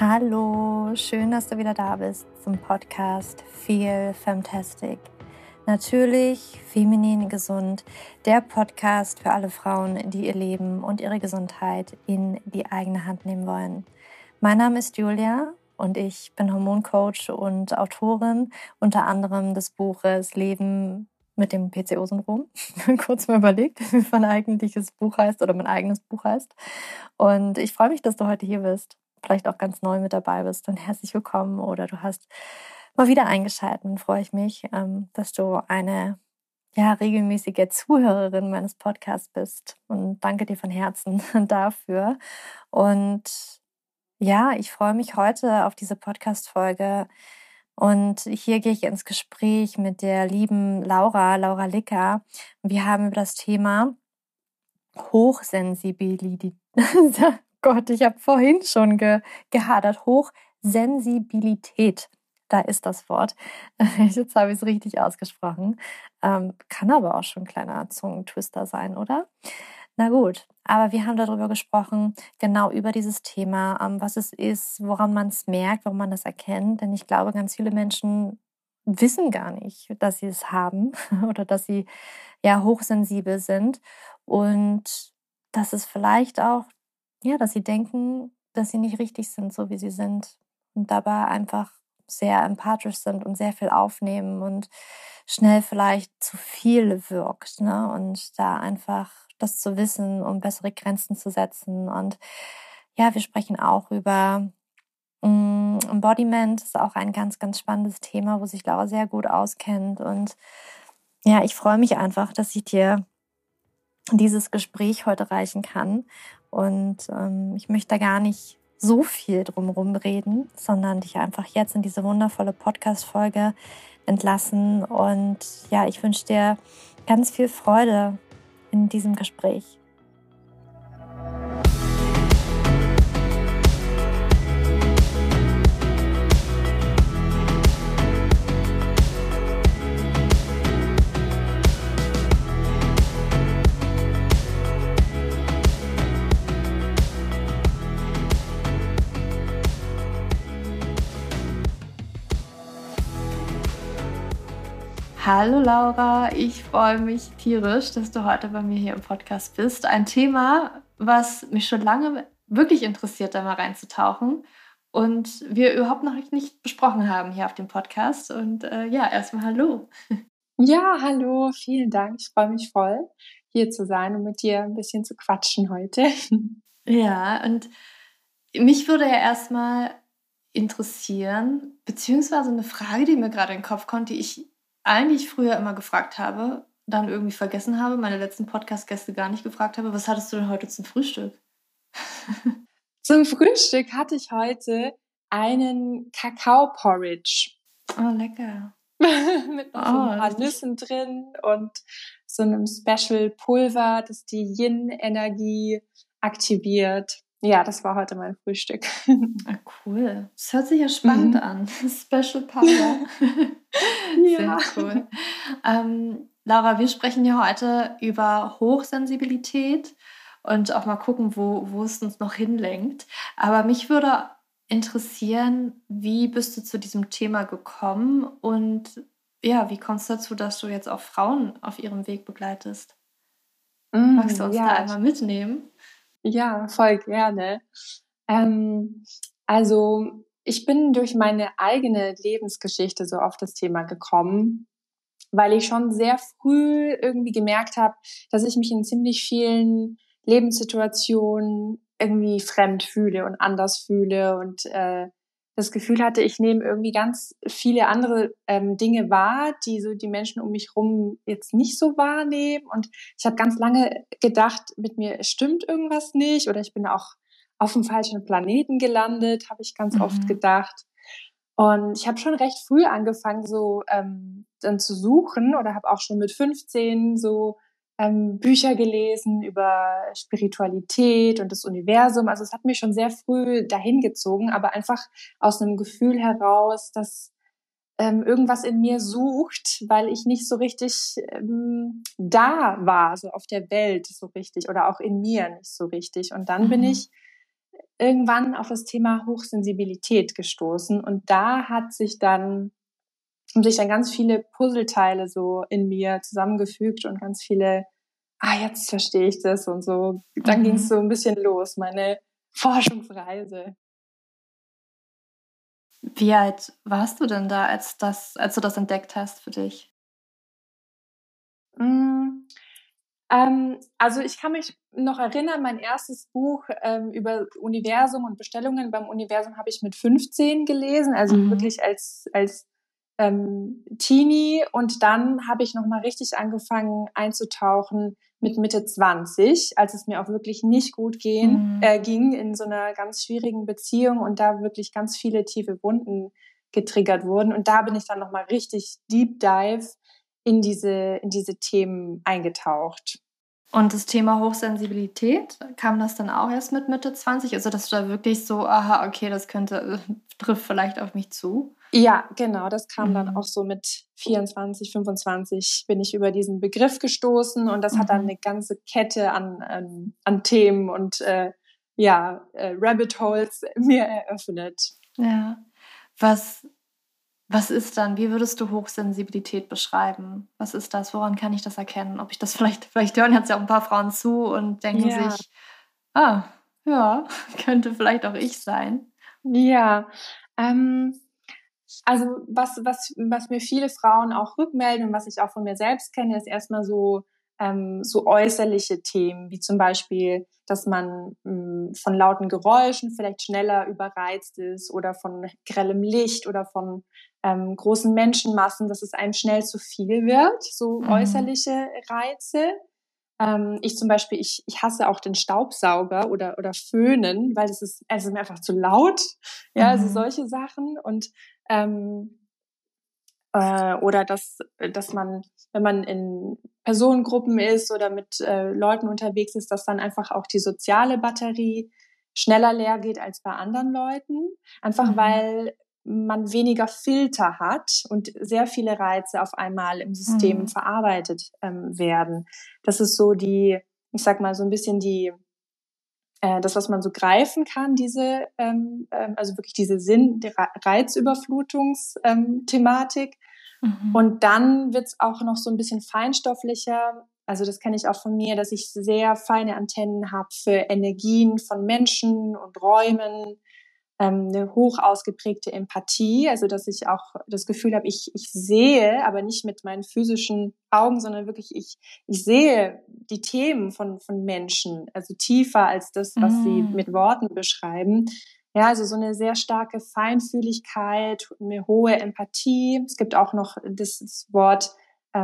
Hallo, schön, dass du wieder da bist zum Podcast Feel Femtastic. Natürlich feminin gesund, der Podcast für alle Frauen, die ihr Leben und ihre Gesundheit in die eigene Hand nehmen wollen. Mein Name ist Julia und ich bin Hormoncoach und Autorin unter anderem des Buches Leben mit dem PCO-Syndrom. Kurz mal überlegt, wie mein eigentliches Buch heißt oder mein eigenes Buch heißt. Und ich freue mich, dass du heute hier bist. Vielleicht auch ganz neu mit dabei bist, dann herzlich willkommen oder du hast mal wieder eingeschaltet. Freue ich mich, dass du eine regelmäßige Zuhörerin meines Podcasts bist und danke dir von Herzen dafür. Und ja, ich freue mich heute auf diese Podcast-Folge und hier gehe ich ins Gespräch mit der lieben Laura Licker. Wir haben über das Thema Hochsensibilität. Gott, ich habe vorhin schon gehadert. Hochsensibilität, da ist das Wort. Jetzt habe ich es richtig ausgesprochen. Kann aber auch schon ein kleiner Zungentwister sein, oder? Na gut, aber wir haben darüber gesprochen, genau über dieses Thema, was es ist, woran man es merkt, woran man das erkennt. Denn ich glaube, ganz viele Menschen wissen gar nicht, dass sie es haben oder dass sie hochsensibel sind. Und dass es vielleicht auch dass sie denken, dass sie nicht richtig sind, so wie sie sind und dabei einfach sehr empathisch sind und sehr viel aufnehmen und schnell vielleicht zu viel wirkt, ne? Und da einfach das zu wissen, um bessere Grenzen zu setzen. Und ja, wir sprechen auch über Embodiment, ist auch ein ganz, ganz spannendes Thema, wo sich Laura sehr gut auskennt. Und ja, ich freue mich einfach, dass ich dir dieses Gespräch heute reichen kann. Und ich möchte da gar nicht so viel drumherum reden, sondern dich einfach jetzt in diese wundervolle Podcast-Folge entlassen. Und ja, ich wünsche dir ganz viel Freude in diesem Gespräch. Hallo Laura, ich freue mich tierisch, dass du heute bei mir hier im Podcast bist. Ein Thema, was mich schon lange wirklich interessiert, da mal reinzutauchen und wir überhaupt noch nicht besprochen haben hier auf dem Podcast. Und erstmal hallo. Ja, hallo, vielen Dank. Ich freue mich voll, hier zu sein und mit dir ein bisschen zu quatschen heute. Ja, und mich würde ja erstmal interessieren, beziehungsweise eine Frage, die mir gerade in den Kopf kommt, die ich eigentlich früher immer gefragt habe, dann irgendwie vergessen habe, meine letzten Podcast-Gäste gar nicht gefragt habe. Was hattest du denn heute zum Frühstück? Zum Frühstück hatte ich heute einen Kakao-Porridge. Oh, lecker. Mit noch so ein paar richtig. Nüssen drin und so einem Special-Pulver, das die Yin-Energie aktiviert. Ja, das war heute mein Frühstück. Ah, cool. Das hört sich ja spannend an. Special Powder. Ja. Sehr cool. Laura, wir sprechen ja heute über Hochsensibilität und auch mal gucken, wo es uns noch hinlenkt. Aber mich würde interessieren, wie bist du zu diesem Thema gekommen und ja, wie kommst du dazu, dass du jetzt auch Frauen auf ihrem Weg begleitest? Magst du uns da einmal mitnehmen? Ja, voll gerne. Also ich bin durch meine eigene Lebensgeschichte so auf das Thema gekommen, weil ich schon sehr früh irgendwie gemerkt habe, dass ich mich in ziemlich vielen Lebenssituationen irgendwie fremd fühle und anders fühle und das Gefühl hatte, ich nehme irgendwie ganz viele andere Dinge wahr, die so die Menschen um mich rum jetzt nicht so wahrnehmen. Und ich habe ganz lange gedacht, mit mir stimmt irgendwas nicht oder ich bin auch auf dem falschen Planeten gelandet, habe ich ganz oft gedacht. Und ich habe schon recht früh angefangen, so dann zu suchen oder habe auch schon mit 15 so Bücher gelesen über Spiritualität und das Universum. Also es hat mich schon sehr früh dahin gezogen, aber einfach aus einem Gefühl heraus, dass irgendwas in mir sucht, weil ich nicht so richtig da war, so auf der Welt so richtig oder auch in mir nicht so richtig. Und dann bin ich irgendwann auf das Thema Hochsensibilität gestoßen und da haben sich dann ganz viele Puzzleteile so in mir zusammengefügt und ganz viele, jetzt verstehe ich das und so. Dann ging es so ein bisschen los, meine Forschungsreise. Wie alt warst du denn da, als du das entdeckt hast für dich? Also ich kann mich noch erinnern, mein erstes Buch über Universum und Bestellungen beim Universum habe ich mit 15 gelesen, also wirklich als Teenie, und dann habe ich nochmal richtig angefangen einzutauchen mit Mitte 20, als es mir auch wirklich nicht gut ging in so einer ganz schwierigen Beziehung und da wirklich ganz viele tiefe Wunden getriggert wurden, und da bin ich dann nochmal richtig Deep Dive in diese Themen eingetaucht. Und das Thema Hochsensibilität, kam das dann auch erst mit Mitte 20? Also, dass du da wirklich so, aha, okay, das trifft vielleicht auf mich zu? Ja, genau, das kam dann auch so mit 24, 25 bin ich über diesen Begriff gestoßen und das hat dann eine ganze Kette an Themen und Rabbit Holes mir eröffnet. Ja. Was ist dann, wie würdest du Hochsensibilität beschreiben? Was ist das? Woran kann ich das erkennen? Ob ich das vielleicht hören jetzt ja auch ein paar Frauen zu und denken sich, ja, könnte vielleicht auch ich sein. Ja, also was mir viele Frauen auch rückmelden und was ich auch von mir selbst kenne, ist erstmal so äußerliche Themen, wie zum Beispiel, dass man von lauten Geräuschen vielleicht schneller überreizt ist oder von grellem Licht oder von großen Menschenmassen, dass es einem schnell zu viel wird, so äußerliche Reize. Ich zum Beispiel, ich hasse auch den Staubsauger oder Föhnen, weil es ist mir einfach zu laut. Ja, also solche Sachen und oder dass man, wenn man in Personengruppen ist oder mit Leuten unterwegs ist, dass dann einfach auch die soziale Batterie schneller leer geht als bei anderen Leuten. Einfach weil man weniger Filter hat und sehr viele Reize auf einmal im System verarbeitet werden. Das ist so ich sag mal, so ein bisschen das, was man so greifen kann, also wirklich diese Reizüberflutungsthematik. Und dann wird's auch noch so ein bisschen feinstofflicher. Also das kenne ich auch von mir, dass ich sehr feine Antennen habe für Energien von Menschen und Räumen, eine hoch ausgeprägte Empathie, also dass ich auch das Gefühl habe, ich sehe, aber nicht mit meinen physischen Augen, sondern wirklich ich sehe die Themen von Menschen, also tiefer als das, was sie mit Worten beschreiben. Ja, also so eine sehr starke Feinfühligkeit, eine hohe Empathie. Es gibt auch noch das Wort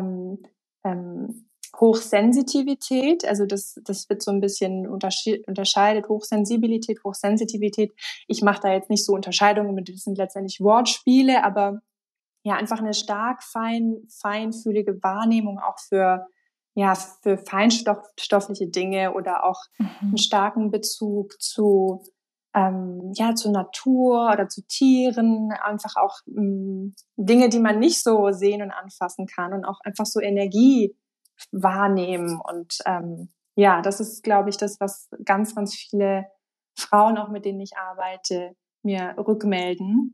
Hochsensitivität, also das wird so ein bisschen unterscheidet, Hochsensibilität, Hochsensitivität. Ich mache da jetzt nicht so Unterscheidungen, das sind letztendlich Wortspiele, aber ja, einfach eine stark feinfühlige Wahrnehmung auch für feinstoffliche Dinge oder auch einen starken Bezug zur Natur oder zu Tieren, einfach auch Dinge, die man nicht so sehen und anfassen kann und auch einfach so Energie wahrnehmen. Und das ist, glaube ich, das, was ganz, ganz viele Frauen, auch mit denen ich arbeite, mir rückmelden.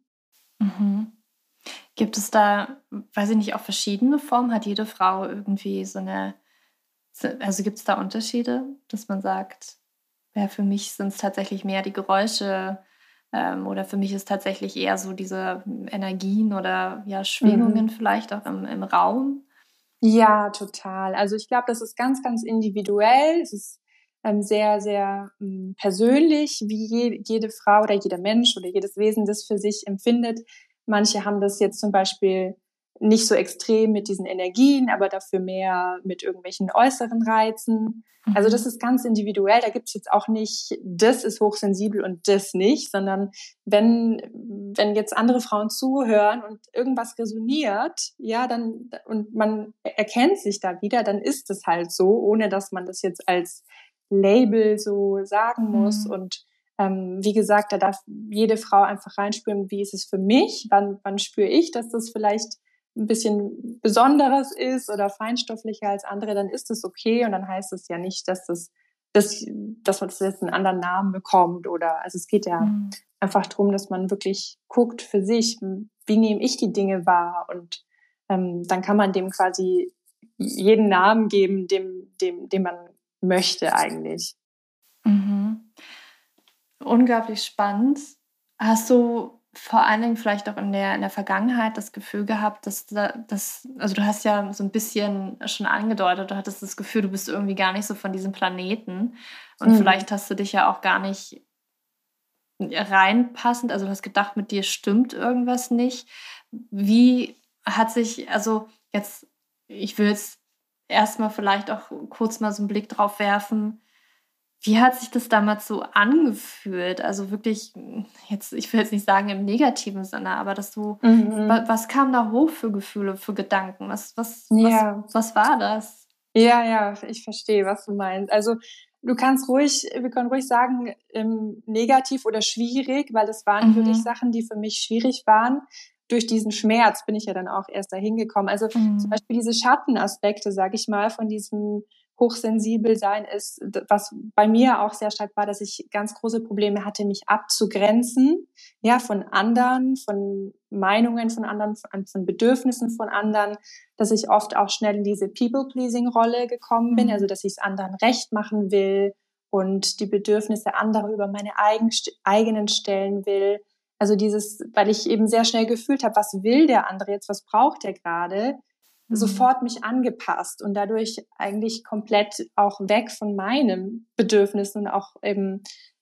Gibt es da, weiß ich nicht, auch verschiedene Formen? Hat jede Frau irgendwie also gibt es da Unterschiede, dass man sagt, ja, für mich sind es tatsächlich mehr die Geräusche oder für mich ist tatsächlich eher so diese Energien oder Schwingungen vielleicht auch im Raum? Ja, total. Also ich glaube, das ist ganz, ganz individuell. Es ist sehr, sehr persönlich, wie jede Frau oder jeder Mensch oder jedes Wesen das für sich empfindet. Manche haben das jetzt zum Beispiel nicht so extrem mit diesen Energien, aber dafür mehr mit irgendwelchen äußeren Reizen. Also das ist ganz individuell. Da gibt's jetzt auch nicht, das ist hochsensibel und das nicht, sondern wenn jetzt andere Frauen zuhören und irgendwas resoniert, ja, dann, und man erkennt sich da wieder, dann ist es halt so, ohne dass man das jetzt als Label so sagen muss. Und wie gesagt, da darf jede Frau einfach reinspüren, wie ist es für mich, wann spüre ich, dass das vielleicht ein bisschen Besonderes ist oder feinstofflicher als andere, dann ist es okay und dann heißt es ja nicht, dass das dass man das jetzt einen anderen Namen bekommt oder, also es geht ja einfach darum, dass man wirklich guckt für sich, wie nehme ich die Dinge wahr und dann kann man dem quasi jeden Namen geben, dem man möchte eigentlich. Mhm. Unglaublich spannend. Hast du vor allen Dingen vielleicht auch in der Vergangenheit das Gefühl gehabt, also du hast ja so ein bisschen schon angedeutet, du hattest das Gefühl, du bist irgendwie gar nicht so von diesem Planeten und vielleicht hast du dich ja auch gar nicht reinpassend, also du hast gedacht, mit dir stimmt irgendwas nicht. Wie hat sich, also jetzt, ich will jetzt erstmal vielleicht auch kurz mal so einen Blick drauf werfen, wie hat sich das damals so angefühlt? Also wirklich, jetzt, ich will jetzt nicht sagen im negativen Sinne, aber dass du, was kam da hoch für Gefühle, für Gedanken? Was war das? Ja, ich verstehe, was du meinst. Also wir können ruhig sagen, negativ oder schwierig, weil es waren wirklich Sachen, die für mich schwierig waren. Durch diesen Schmerz bin ich ja dann auch erst dahin gekommen. Also zum Beispiel diese Schattenaspekte, sage ich mal, von diesem hochsensibel sein ist, was bei mir auch sehr stark war, dass ich ganz große Probleme hatte, mich abzugrenzen, ja, von anderen, von Meinungen von anderen, von Bedürfnissen von anderen, dass ich oft auch schnell in diese People-Pleasing-Rolle gekommen bin, also dass ich es anderen recht machen will und die Bedürfnisse anderer über meine eigenen stellen will. Also weil ich eben sehr schnell gefühlt habe, was will der andere jetzt, was braucht er gerade, sofort mich angepasst und dadurch eigentlich komplett auch weg von meinem Bedürfnis und auch eben,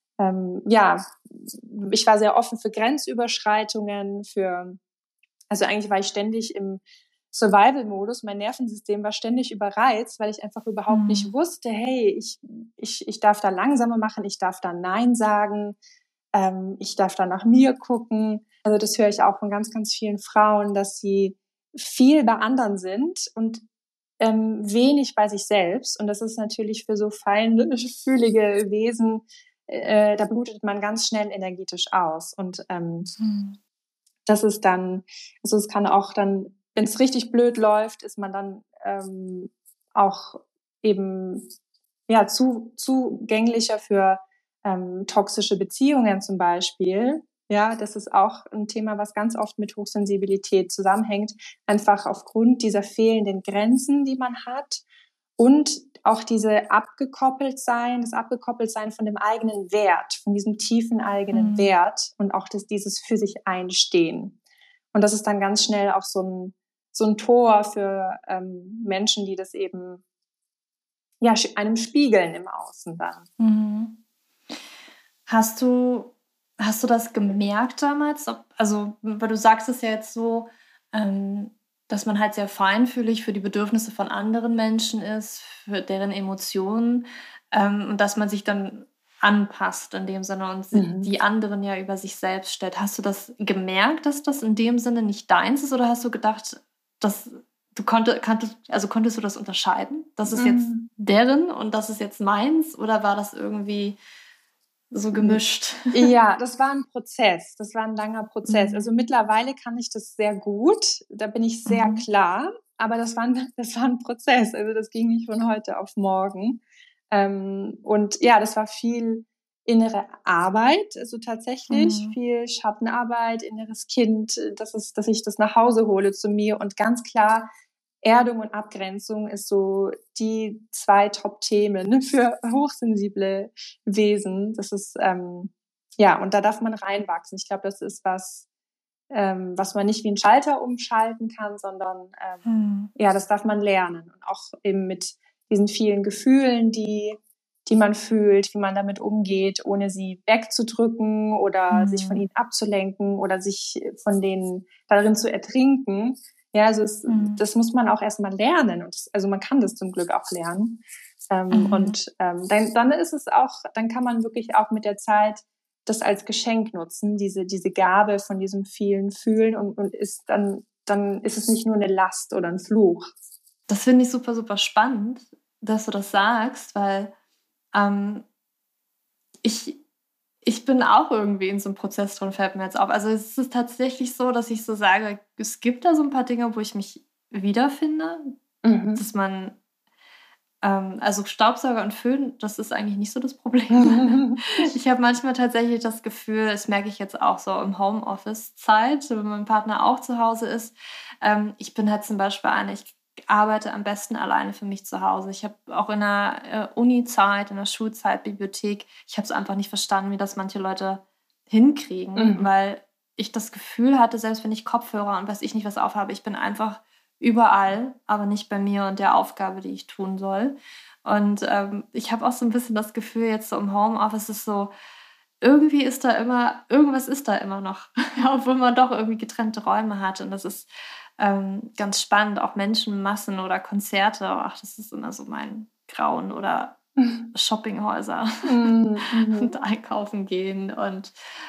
ich war sehr offen für Grenzüberschreitungen, also eigentlich war ich ständig im Survival-Modus, mein Nervensystem war ständig überreizt, weil ich einfach überhaupt nicht wusste, hey, ich darf da langsamer machen, ich darf da Nein sagen, ich darf da nach mir gucken. Also das höre ich auch von ganz, ganz vielen Frauen, dass sie viel bei anderen sind und wenig bei sich selbst. Und das ist natürlich für so feinfühlige Wesen, da blutet man ganz schnell energetisch aus. Und das ist dann, also es kann auch dann, wenn es richtig blöd läuft, ist man dann auch eben ja zugänglicher für toxische Beziehungen zum Beispiel. Ja, das ist auch ein Thema, was ganz oft mit Hochsensibilität zusammenhängt, einfach aufgrund dieser fehlenden Grenzen, die man hat und auch das Abgekoppeltsein von dem eigenen Wert, von diesem tiefen eigenen Wert und auch dieses für sich einstehen. Und das ist dann ganz schnell auch so ein Tor für Menschen, die das eben ja einem spiegeln im Außen dann. Hast du das gemerkt damals? Also, weil du sagst es ja jetzt so, dass man halt sehr feinfühlig für die Bedürfnisse von anderen Menschen ist, für deren Emotionen und dass man sich dann anpasst in dem Sinne und die anderen ja über sich selbst stellt. Hast du das gemerkt, dass das in dem Sinne nicht deins ist oder hast du gedacht, dass konntest du das unterscheiden? Das ist jetzt deren und das ist jetzt meins oder war das irgendwie so gemischt? Ja, das war ein Prozess. Das war ein langer Prozess. Also mittlerweile kann ich das sehr gut. Da bin ich sehr klar. Aber das war ein Prozess. Also das ging nicht von heute auf morgen. Und ja, das war viel innere Arbeit. Also tatsächlich viel Schattenarbeit, inneres Kind, dass ich das nach Hause hole zu mir und ganz klar Erdung und Abgrenzung ist so die 2 Top-Themen für hochsensible Wesen. Das ist, ja, und da darf man reinwachsen. Ich glaube, das ist was man nicht wie ein Schalter umschalten kann, sondern, ja, das darf man lernen. Und auch eben mit diesen vielen Gefühlen, die man fühlt, wie man damit umgeht, ohne sie wegzudrücken oder sich von ihnen abzulenken oder sich von denen darin zu ertrinken. Ja, also das muss man auch erstmal lernen. Und also man kann das zum Glück auch lernen. Und dann ist es auch, dann kann man wirklich auch mit der Zeit das als Geschenk nutzen, diese Gabe von diesem vielen Fühlen und ist dann ist es nicht nur eine Last oder ein Fluch. Das finde ich super, super spannend, dass du das sagst, weil ich bin auch irgendwie in so einem Prozess drin, fällt mir jetzt auf. Also es ist tatsächlich so, dass ich so sage, es gibt da so ein paar Dinge, wo ich mich wiederfinde, dass man Also Staubsauger und Föhn, das ist eigentlich nicht so das Problem. Ich habe manchmal tatsächlich das Gefühl, das merke ich jetzt auch so im Homeoffice-Zeit, wenn mein Partner auch zu Hause ist. Ich bin halt zum Beispiel ich arbeite am besten alleine für mich zu Hause. Ich habe auch in der Uni-Zeit, in der Schulzeit, Bibliothek, ich habe es einfach nicht verstanden, wie das manche Leute hinkriegen, weil ich das Gefühl hatte, selbst wenn ich Kopfhörer und weiß ich nicht was aufhabe, ich bin einfach überall, aber nicht bei mir und der Aufgabe, die ich tun soll. Und ich habe auch so ein bisschen das Gefühl, jetzt so im Homeoffice ist so, irgendwas ist da immer noch, obwohl man doch irgendwie getrennte Räume hat. Und das ist ganz spannend, auch Menschenmassen oder Konzerte. Ach, das ist immer so mein Grauen oder Shoppinghäuser und einkaufen gehen. Und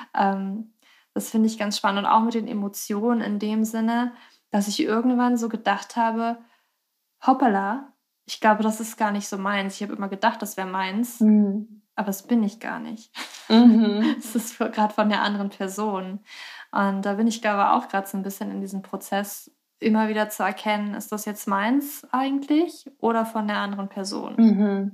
das finde ich ganz spannend. Und auch mit den Emotionen in dem Sinne, dass ich irgendwann so gedacht habe, hoppala, ich glaube, das ist gar nicht so meins. Ich habe immer gedacht, das wäre meins, aber es bin ich gar nicht. Es ist gerade von der anderen Person. Und da bin ich, glaube ich, auch gerade so ein bisschen in diesem Prozess, immer wieder zu erkennen, ist das jetzt meins eigentlich oder von der anderen Person?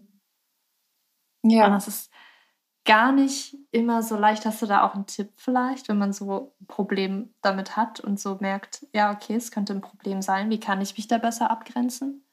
Ja. Und das ist gar nicht immer so leicht. Hast du da auch einen Tipp vielleicht, wenn man so ein Problem damit hat und so merkt, ja, okay, es könnte ein Problem sein. Wie kann ich mich da besser abgrenzen?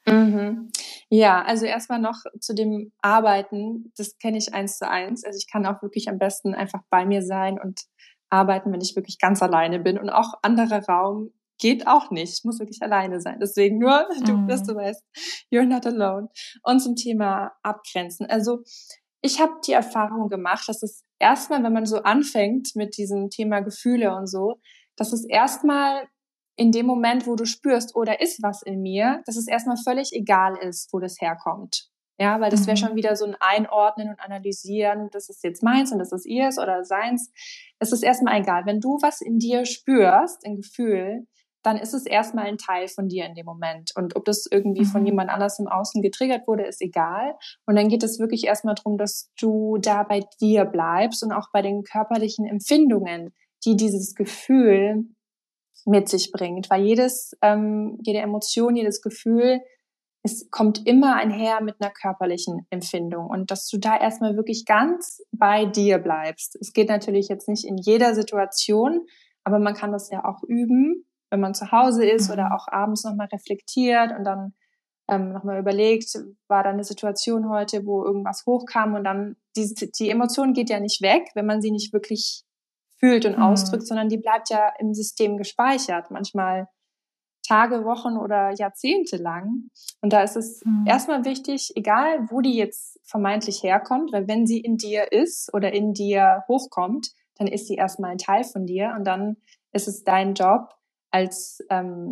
Ja, also erstmal noch zu dem Arbeiten, das kenne ich 1:1. Also ich kann auch wirklich am besten einfach bei mir sein und arbeiten, wenn ich wirklich ganz alleine bin. Und auch anderer Raum geht auch nicht. Ich muss wirklich alleine sein. Deswegen nur, dass du weißt, you're not alone. Und zum Thema Abgrenzen. Also ich habe die Erfahrung gemacht, dass es erstmal, wenn man so anfängt mit diesem Thema Gefühle und so, dass es erstmal in dem Moment, wo du spürst, oh, da ist was in mir, dass es erstmal völlig egal ist, wo das herkommt. Ja, weil das wäre schon wieder so ein Einordnen und Analysieren, das ist jetzt meins und das ist ihrs oder seins. Es ist erstmal egal. Wenn du was in dir spürst, ein Gefühl, dann ist es erstmal ein Teil von dir in dem Moment. Und ob das irgendwie von jemand anders im Außen getriggert wurde, ist egal. Und dann geht es wirklich erstmal darum, dass du da bei dir bleibst und auch bei den körperlichen Empfindungen, die dieses Gefühl mit sich bringt. Weil jede Emotion, jedes Gefühl, es kommt immer einher mit einer körperlichen Empfindung. Und dass du da erstmal wirklich ganz bei dir bleibst. Es geht natürlich jetzt nicht in jeder Situation, aber man kann das ja auch üben, wenn man zu Hause ist oder auch abends nochmal reflektiert und dann nochmal überlegt, war da eine Situation heute, wo irgendwas hochkam und dann die Emotion geht ja nicht weg, wenn man sie nicht wirklich fühlt und ausdrückt, sondern die bleibt ja im System gespeichert, manchmal Tage, Wochen oder Jahrzehnte lang. Und da ist es erstmal wichtig, egal wo die jetzt vermeintlich herkommt, weil wenn sie in dir ist oder in dir hochkommt, dann ist sie erstmal ein Teil von dir und dann ist es dein Job als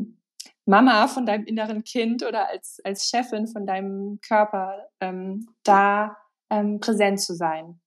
Mama von deinem inneren Kind oder als Chefin von deinem Körper da präsent zu sein.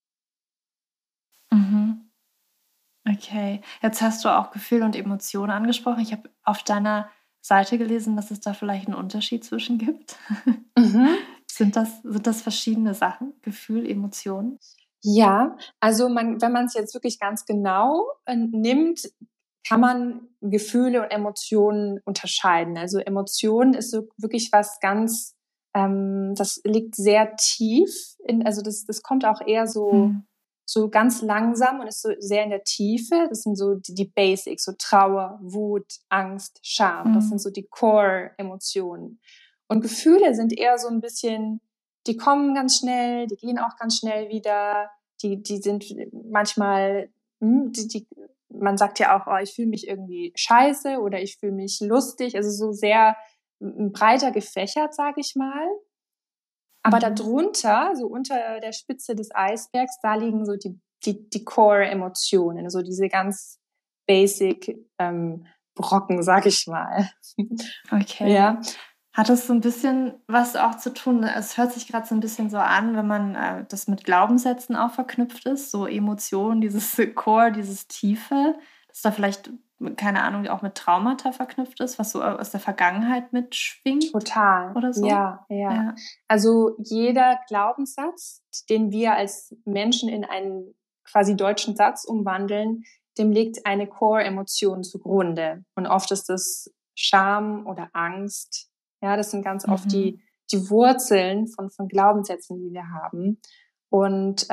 Okay, jetzt hast du auch Gefühle und Emotionen angesprochen. Ich habe auf deiner Seite gelesen, dass es da vielleicht einen Unterschied zwischen gibt. Sind das verschiedene Sachen? Gefühl, Emotionen? Ja, also wenn man es jetzt wirklich ganz genau nimmt, kann man Gefühle und Emotionen unterscheiden. Also Emotionen ist so wirklich was ganz, das liegt sehr tief also das kommt auch eher so ganz langsam und ist so sehr in der Tiefe. Das sind so die Basics, so Trauer, Wut, Angst, Scham. Das sind so die Core-Emotionen. Und Gefühle sind eher so ein bisschen, die kommen ganz schnell, die gehen auch ganz schnell wieder. Die sind manchmal, man sagt ja auch, oh, ich fühle mich irgendwie scheiße oder ich fühle mich lustig. Also so sehr breiter gefächert, sage ich mal. Aber darunter, so unter der Spitze des Eisbergs, da liegen so die Core-Emotionen, so diese ganz basic Brocken, sag ich mal. Okay. Ja. Hat das so ein bisschen was auch zu tun? Es hört sich gerade so ein bisschen so an, wenn man das mit Glaubenssätzen auch verknüpft ist, so Emotionen, dieses Core, dieses Tiefe, dass da vielleicht, keine Ahnung, auch mit Traumata verknüpft ist, was so aus der Vergangenheit mitschwingt? Total. Oder so? Ja. Also jeder Glaubenssatz, den wir als Menschen in einen quasi deutschen Satz umwandeln, dem liegt eine Core-Emotion zugrunde. Und oft ist das Scham oder Angst. Ja, das sind ganz oft die die Wurzeln von Glaubenssätzen, die wir haben. Und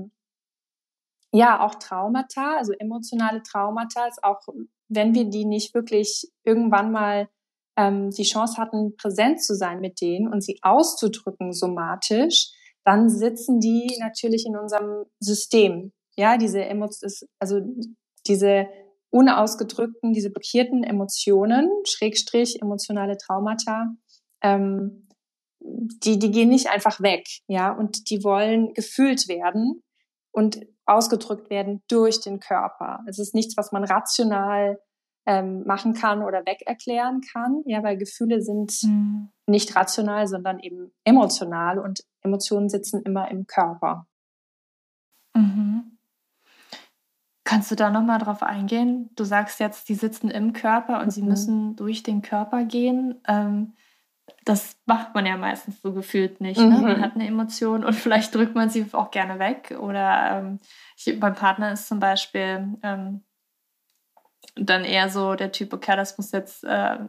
auch Traumata, also emotionale Traumata, ist auch, wenn wir die nicht wirklich irgendwann mal die Chance hatten, präsent zu sein mit denen und sie auszudrücken somatisch, dann sitzen die natürlich in unserem System. Ja, diese unausgedrückten, diese blockierten Emotionen, Schrägstrich emotionale Traumata, die gehen nicht einfach weg, ja, und die wollen gefühlt werden und ausgedrückt werden durch den Körper. Es ist nichts, was man rational machen kann oder wegerklären kann, ja, weil Gefühle sind nicht rational, sondern eben emotional und Emotionen sitzen immer im Körper. Mhm. Kannst du da nochmal drauf eingehen? Du sagst jetzt, die sitzen im Körper und sie müssen durch den Körper gehen. Das macht man ja meistens so gefühlt nicht. Ne? Man hat eine Emotion und vielleicht drückt man sie auch gerne weg. Oder mein Partner ist zum Beispiel dann eher so der Typ, okay, das muss jetzt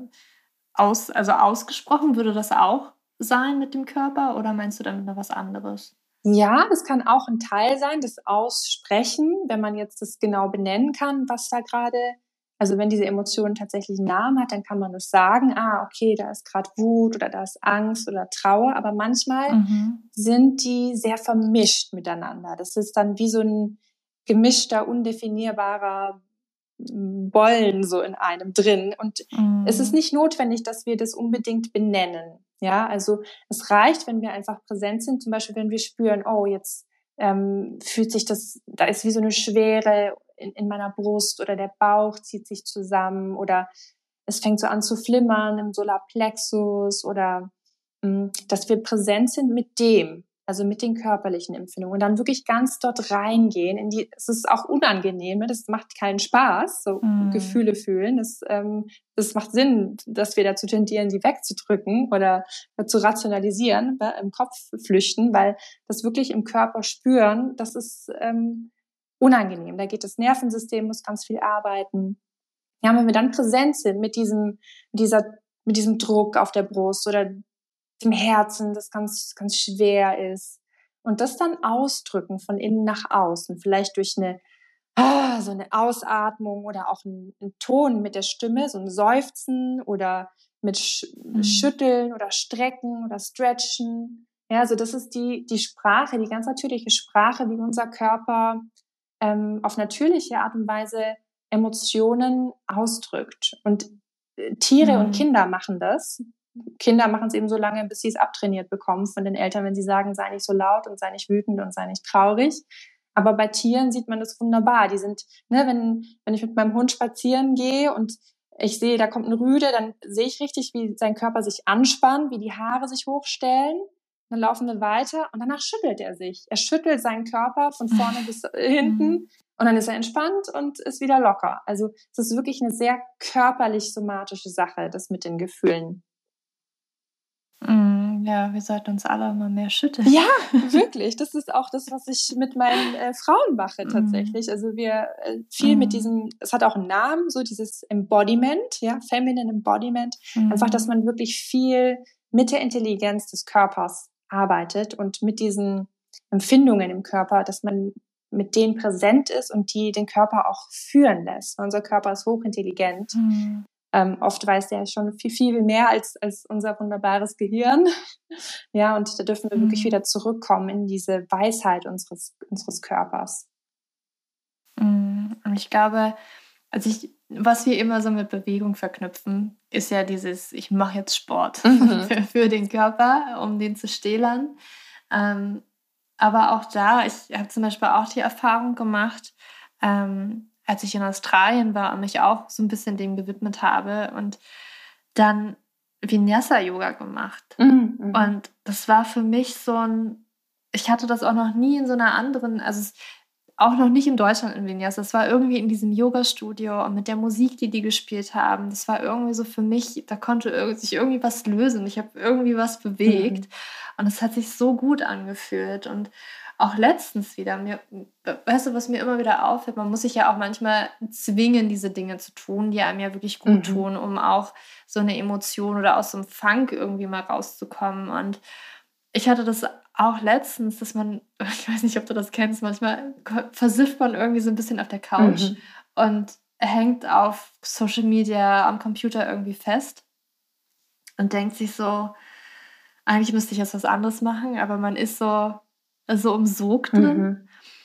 ausgesprochen. Würde das auch sein mit dem Körper oder meinst du damit noch was anderes? Ja, das kann auch ein Teil sein, das Aussprechen, wenn man jetzt das genau benennen kann, was da gerade, also wenn diese Emotion tatsächlich einen Namen hat, dann kann man das sagen, okay, da ist gerade Wut oder da ist Angst oder Trauer, aber manchmal sind die sehr vermischt miteinander. Das ist dann wie so ein gemischter, undefinierbarer Bollen so in einem drin. Und es ist nicht notwendig, dass wir das unbedingt benennen. Ja, also es reicht, wenn wir einfach präsent sind, zum Beispiel, wenn wir spüren, oh, jetzt fühlt sich das, da ist wie so eine Schwere in meiner Brust oder der Bauch zieht sich zusammen oder es fängt so an zu flimmern im Solarplexus oder dass wir präsent sind mit dem, also mit den körperlichen Empfindungen und dann wirklich ganz dort reingehen es ist auch unangenehm, das macht keinen Spaß, so Gefühle fühlen, das macht Sinn, dass wir dazu tendieren, die wegzudrücken oder zu rationalisieren, im Kopf flüchten, weil das wirklich im Körper spüren, das ist unangenehm, da geht das Nervensystem, muss ganz viel arbeiten. Ja, wenn wir dann präsent sind mit diesem Druck auf der Brust oder dem Herzen, das ganz, ganz schwer ist. Und das dann ausdrücken von innen nach außen, vielleicht durch so eine Ausatmung oder auch ein Ton mit der Stimme, so ein Seufzen oder mit Schütteln oder Strecken oder Stretchen. Ja, also das ist die Sprache, die ganz natürliche Sprache, wie unser Körper auf natürliche Art und Weise Emotionen ausdrückt. Und Tiere und Kinder machen das. Kinder machen es eben so lange, bis sie es abtrainiert bekommen von den Eltern, wenn sie sagen, sei nicht so laut und sei nicht wütend und sei nicht traurig. Aber bei Tieren sieht man das wunderbar. Die sind, wenn ich mit meinem Hund spazieren gehe und ich sehe, da kommt ein Rüde, dann sehe ich richtig, wie sein Körper sich anspannt, wie die Haare sich hochstellen. Dann laufen wir weiter und danach schüttelt er sich. Er schüttelt seinen Körper von vorne bis hinten und dann ist er entspannt und ist wieder locker. Also es ist wirklich eine sehr körperlich-somatische Sache, das mit den Gefühlen. Ja, wir sollten uns alle mal mehr schütteln. Ja, wirklich. Das ist auch das, was ich mit meinen Frauen mache tatsächlich. Also wir viel mit diesem, es hat auch einen Namen, so dieses Embodiment, ja, Feminine Embodiment. Einfach, dass man wirklich viel mit der Intelligenz des Körpers arbeitet und mit diesen Empfindungen im Körper, dass man mit denen präsent ist und die den Körper auch führen lässt. Unser Körper ist hochintelligent. Oft weiß der schon viel, viel mehr als unser wunderbares Gehirn. Ja, und da dürfen wir wirklich wieder zurückkommen in diese Weisheit unseres Körpers. Und ich glaube, was wir immer so mit Bewegung verknüpfen, ist ja dieses, ich mache jetzt Sport für den Körper, um den zu stählern. Aber auch da, ich habe zum Beispiel auch die Erfahrung gemacht, als ich in Australien war und mich auch so ein bisschen dem gewidmet habe und dann Vinyasa-Yoga gemacht. Und das war für mich ich hatte das auch noch nie in so einer anderen, auch noch nicht in Deutschland in Vinyasa. Das war irgendwie in diesem Yoga-Studio und mit der Musik, die gespielt haben. Das war irgendwie so für mich, da konnte sich irgendwie was lösen. Ich habe irgendwie was bewegt und es hat sich so gut angefühlt. Und auch letztens wieder, weißt du, was mir immer wieder auffällt, man muss sich ja auch manchmal zwingen, diese Dinge zu tun, die einem ja wirklich gut tun, um auch so eine Emotion oder aus so einem Funk irgendwie mal rauszukommen. Und ich hatte das auch letztens, dass man, ich weiß nicht, ob du das kennst, manchmal versifft man irgendwie so ein bisschen auf der Couch und hängt auf Social Media am Computer irgendwie fest und denkt sich so, eigentlich müsste ich jetzt was anderes machen, aber man ist so im Sog drin.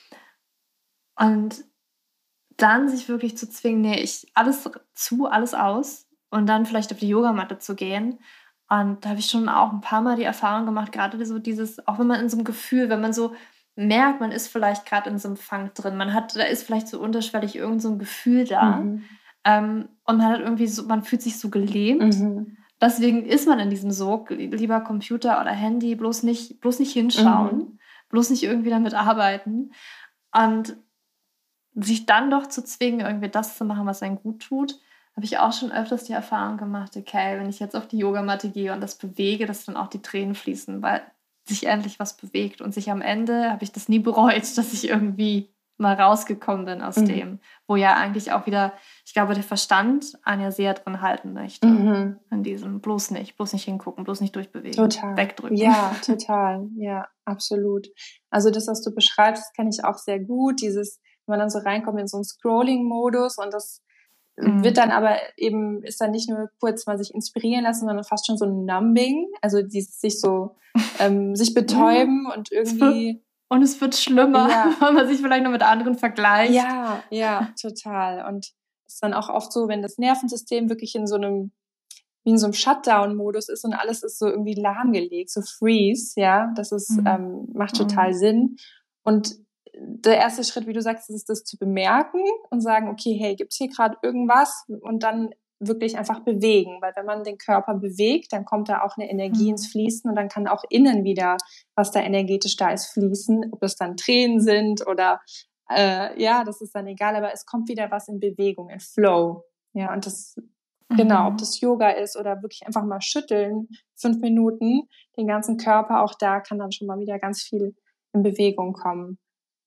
Und dann sich wirklich zu zwingen, nee, alles aus und dann vielleicht auf die Yogamatte zu gehen. Und da habe ich schon auch ein paar Mal die Erfahrung gemacht, gerade so dieses, auch wenn man in so einem Gefühl, wenn man so merkt, man ist vielleicht gerade in so einem Funk drin, da ist vielleicht so unterschwellig irgend so ein Gefühl da. Und man hat irgendwie so, man fühlt sich so gelähmt. Deswegen ist man in diesem Sog, lieber Computer oder Handy, bloß nicht hinschauen, bloß nicht irgendwie damit arbeiten. Und sich dann doch zu zwingen, irgendwie das zu machen, was einem gut tut, habe ich auch schon öfters die Erfahrung gemacht, okay, wenn ich jetzt auf die Yogamatte gehe und das bewege, dass dann auch die Tränen fließen, weil sich endlich was bewegt. Und sich am Ende habe ich das nie bereut, dass ich irgendwie mal rausgekommen bin aus dem, wo ja eigentlich auch wieder, ich glaube, der Verstand einen ja sehr drin halten möchte. In diesem bloß nicht hingucken, bloß nicht durchbewegen, wegdrücken. Ja, total. Ja, absolut. Also das, was du beschreibst, kenne ich auch sehr gut. Dieses, wenn man dann so reinkommt in so einen Scrolling-Modus und das wird dann aber eben, ist dann nicht nur kurz mal sich inspirieren lassen, sondern fast schon so ein Numbing, also dieses sich so, sich betäuben und irgendwie... Und es wird schlimmer, weil man sich vielleicht noch mit anderen vergleicht. Ja, total. Und es ist dann auch oft so, wenn das Nervensystem wirklich in so einem, wie in so einem Shutdown-Modus ist und alles ist so irgendwie lahmgelegt, so Freeze, ja, das ist, macht total Sinn. Und der erste Schritt, wie du sagst, ist das zu bemerken und sagen, okay, hey, gibt's hier gerade irgendwas? Und dann wirklich einfach bewegen, weil wenn man den Körper bewegt, dann kommt da auch eine Energie ins Fließen und dann kann auch innen wieder, was da energetisch da ist, fließen, ob es dann Tränen sind oder das ist dann egal, aber es kommt wieder was in Bewegung, in Flow. Ja, und das, genau, ob das Yoga ist oder wirklich einfach mal schütteln, 5 Minuten, den ganzen Körper, auch da kann dann schon mal wieder ganz viel in Bewegung kommen.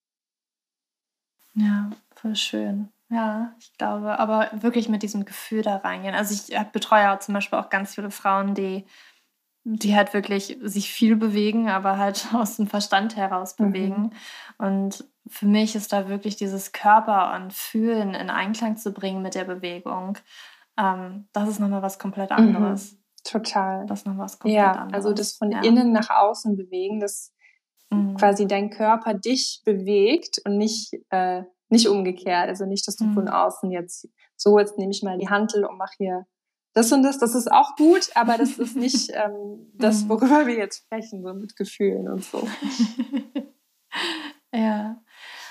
Ja, voll schön. Ja, ich glaube, aber wirklich mit diesem Gefühl da reingehen. Also ich betreue auch zum Beispiel auch ganz viele Frauen, die halt wirklich sich viel bewegen, aber halt aus dem Verstand heraus bewegen. Und für mich ist da wirklich dieses Körper und Fühlen in Einklang zu bringen mit der Bewegung. Das ist nochmal was komplett anderes. Total. Das ist nochmal was komplett anderes. Also das von innen nach außen bewegen, das quasi dein Körper dich bewegt und nicht umgekehrt. Also nicht, dass du von außen jetzt nehme ich mal die Hantel und mache hier das und das. Das ist auch gut, aber das ist nicht das, worüber wir jetzt sprechen, so mit Gefühlen und so. Ja.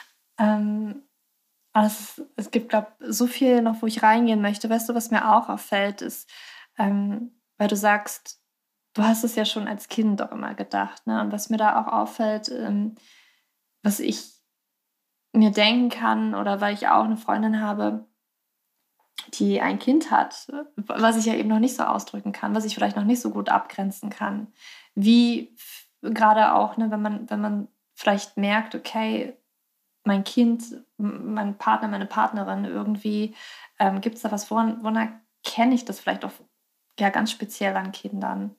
Es gibt, glaube ich, so viel noch, wo ich reingehen möchte. Weißt du, was mir auch auffällt, ist, weil du sagst, du hast es ja schon als Kind auch immer gedacht, ne? Und was mir da auch auffällt, was ich mir denken kann, oder weil ich auch eine Freundin habe, die ein Kind hat, was ich ja eben noch nicht so ausdrücken kann, was ich vielleicht noch nicht so gut abgrenzen kann. Wie gerade auch, ne, wenn man vielleicht merkt, okay, mein Kind, mein Partner, meine Partnerin, irgendwie gibt es da was, woran erkenne ich das vielleicht auch ganz speziell an Kindern?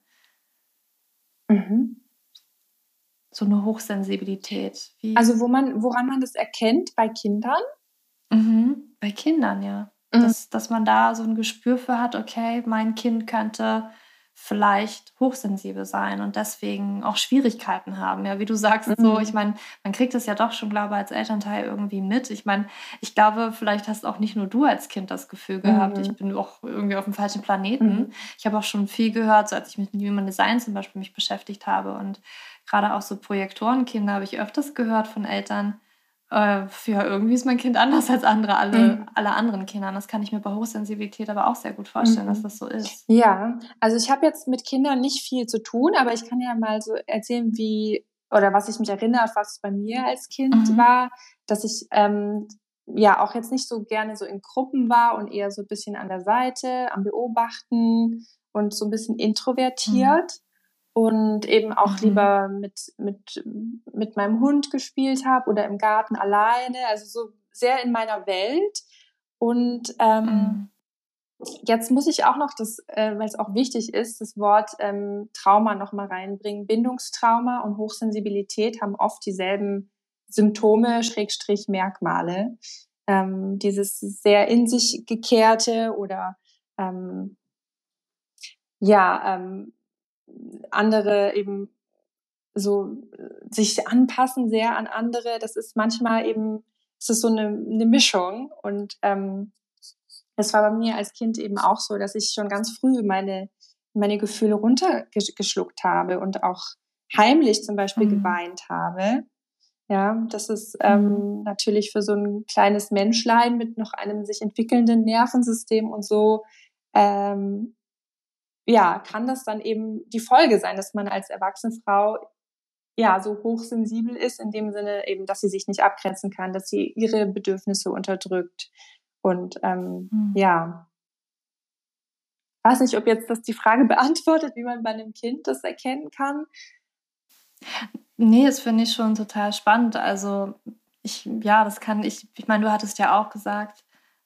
So eine Hochsensibilität. Also woran man das erkennt bei Kindern? Bei Kindern, ja. Dass man da so ein Gespür für hat, okay, mein Kind könnte vielleicht hochsensibel sein und deswegen auch Schwierigkeiten haben. Ja, wie du sagst, so, ich meine, man kriegt das ja doch schon, glaube ich, als Elternteil irgendwie mit. Ich meine, ich glaube, vielleicht hast auch nicht nur du als Kind das Gefühl gehabt, ich bin auch irgendwie auf dem falschen Planeten. Ich habe auch schon viel gehört, so als ich mit Human Design zum Beispiel mich beschäftigt habe, und gerade auch so Projektorenkinder habe ich öfters gehört von Eltern, irgendwie ist mein Kind anders als alle anderen Kinder. Das kann ich mir bei Hochsensibilität aber auch sehr gut vorstellen, dass das so ist. Ja, also ich habe jetzt mit Kindern nicht viel zu tun, aber ich kann ja mal so erzählen, was ich mich erinnere, was bei mir als Kind war, dass ich auch jetzt nicht so gerne so in Gruppen war und eher so ein bisschen an der Seite, am Beobachten und so ein bisschen introvertiert. und eben auch lieber mit meinem Hund gespielt habe oder im Garten alleine, also so sehr in meiner Welt. Und jetzt muss ich auch noch weil es auch wichtig ist, das Wort Trauma noch mal reinbringen. Bindungstrauma und Hochsensibilität haben oft dieselben Symptome, Schrägstrich Merkmale. Dieses sehr in sich gekehrte oder andere eben so sich anpassen sehr an andere. Das ist manchmal eben, es ist so eine Mischung. Und es war bei mir als Kind eben auch so, dass ich schon ganz früh meine Gefühle runtergeschluckt habe und auch heimlich zum Beispiel geweint habe. Ja, das ist natürlich für so ein kleines Menschlein mit noch einem sich entwickelnden Nervensystem und so, kann das dann eben die Folge sein, dass man als erwachsene Frau so hochsensibel ist, in dem Sinne eben, dass sie sich nicht abgrenzen kann, dass sie ihre Bedürfnisse unterdrückt. Und weiß nicht, ob jetzt das die Frage beantwortet, wie man bei einem Kind das erkennen kann. Nee, das finde ich schon total spannend. Also ich meine, du hattest ja auch gesagt,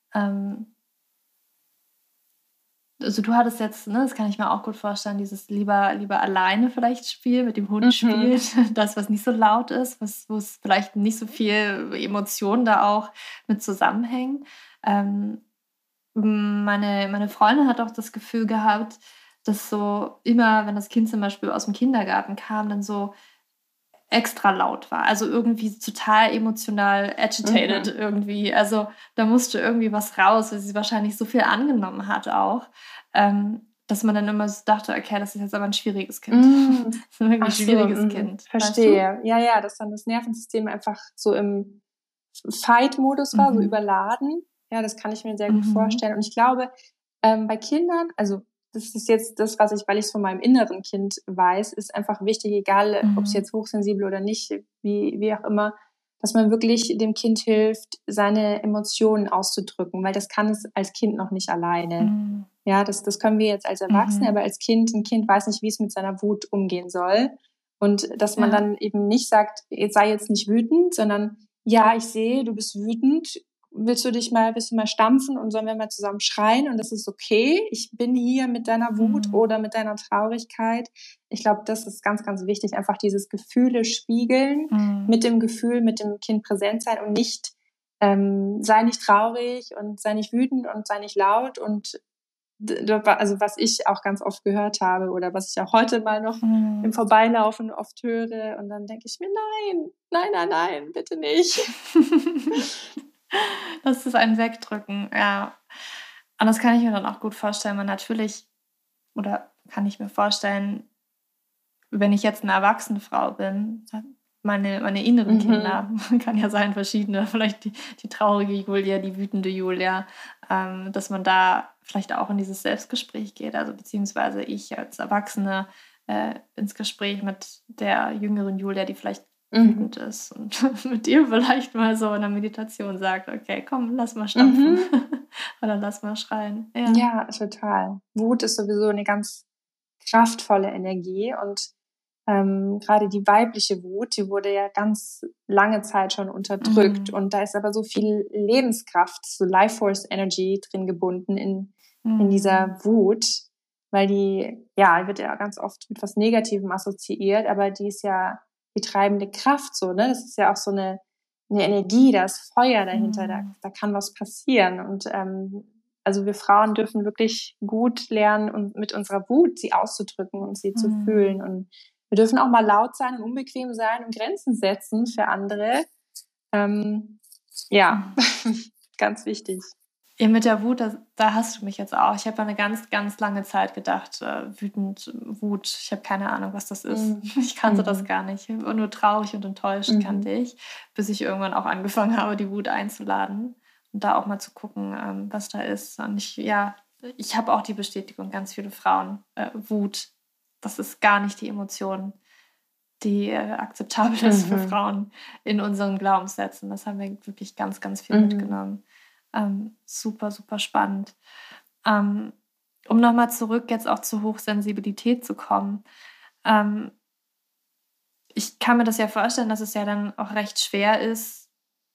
also du hattest jetzt, ne, das kann ich mir auch gut vorstellen, dieses lieber alleine vielleicht Spiel mit dem Hund spielt, das, was nicht so laut ist, wo es vielleicht nicht so viel Emotionen da auch mit zusammenhängen. Meine Freundin hat auch das Gefühl gehabt, dass so immer, wenn das Kind zum Beispiel aus dem Kindergarten kam, dann so extra laut war. Also irgendwie total emotional agitated irgendwie. Also da musste irgendwie was raus, weil sie wahrscheinlich so viel angenommen hat auch, dass man dann immer so dachte, okay, das ist jetzt aber ein schwieriges Kind. Ein schwieriges Kind. Verstehe. Weißt du? Ja, dass dann das Nervensystem einfach so im Fight-Modus war, so überladen. Ja, das kann ich mir sehr gut vorstellen. Und ich glaube, bei Kindern, also das ist jetzt das, weil ich es von meinem inneren Kind weiß, ist einfach wichtig, egal ob es jetzt hochsensibel oder nicht, wie auch immer, dass man wirklich dem Kind hilft, seine Emotionen auszudrücken, weil das kann es als Kind noch nicht alleine. Ja, das können wir jetzt als Erwachsene, aber als Kind, ein Kind weiß nicht, wie es mit seiner Wut umgehen soll. Und dass man dann eben nicht sagt, sei jetzt nicht wütend, sondern ja, ich sehe, du bist wütend. Willst du mal stampfen und sollen wir mal zusammen schreien? Und das ist okay. Ich bin hier mit deiner Wut oder mit deiner Traurigkeit. Ich glaube, das ist ganz, ganz wichtig. Einfach dieses Gefühle spiegeln, mit dem Gefühl, mit dem Kind präsent sein und nicht, sei nicht traurig und sei nicht wütend und sei nicht laut. Und also was ich auch ganz oft gehört habe oder was ich auch heute mal noch im Vorbeilaufen oft höre. Und dann denke ich mir, nein, bitte nicht. Das ist ein Wegdrücken, ja. Und das kann ich mir dann auch gut vorstellen. Kann ich mir vorstellen, wenn ich jetzt eine erwachsene Frau bin, meine inneren Kinder, kann ja sein, verschiedene, vielleicht die traurige Julia, die wütende Julia, dass man da vielleicht auch in dieses Selbstgespräch geht, also beziehungsweise ich als Erwachsene ins Gespräch mit der jüngeren Julia, die vielleicht wütend ist und mit ihr vielleicht mal so in der Meditation sagt, okay, komm, lass mal stampfen oder lass mal schreien. Ja, total. Wut ist sowieso eine ganz kraftvolle Energie und gerade die weibliche Wut, die wurde ja ganz lange Zeit schon unterdrückt und da ist aber so viel Lebenskraft, so Life Force Energy drin gebunden in dieser Wut, weil die wird ja ganz oft mit was Negativem assoziiert, aber die ist ja die treibende Kraft so, ne? Das ist ja auch so eine Energie, da ist Feuer dahinter, da kann was passieren und also wir Frauen dürfen wirklich gut lernen und mit unserer Wut sie auszudrücken und sie zu fühlen und wir dürfen auch mal laut sein und unbequem sein und Grenzen setzen für andere. Ganz wichtig. Ja, mit der Wut, da hast du mich jetzt auch. Ich habe eine ganz, ganz lange Zeit gedacht, Wut, ich habe keine Ahnung, was das ist. Ich kannte das gar nicht. Nur traurig und enttäuscht kannte ich, bis ich irgendwann auch angefangen habe, die Wut einzuladen und da auch mal zu gucken, was da ist. Und ich habe auch die Bestätigung, ganz viele Frauen, Wut, das ist gar nicht die Emotion, die akzeptabel ist für Frauen in unseren Glaubenssätzen. Das haben wir wirklich ganz, ganz viel mitgenommen. Super, super spannend. Um nochmal zurück jetzt auch zur Hochsensibilität zu kommen. ähm, ich kann mir das ja vorstellen, dass es ja dann auch recht schwer ist,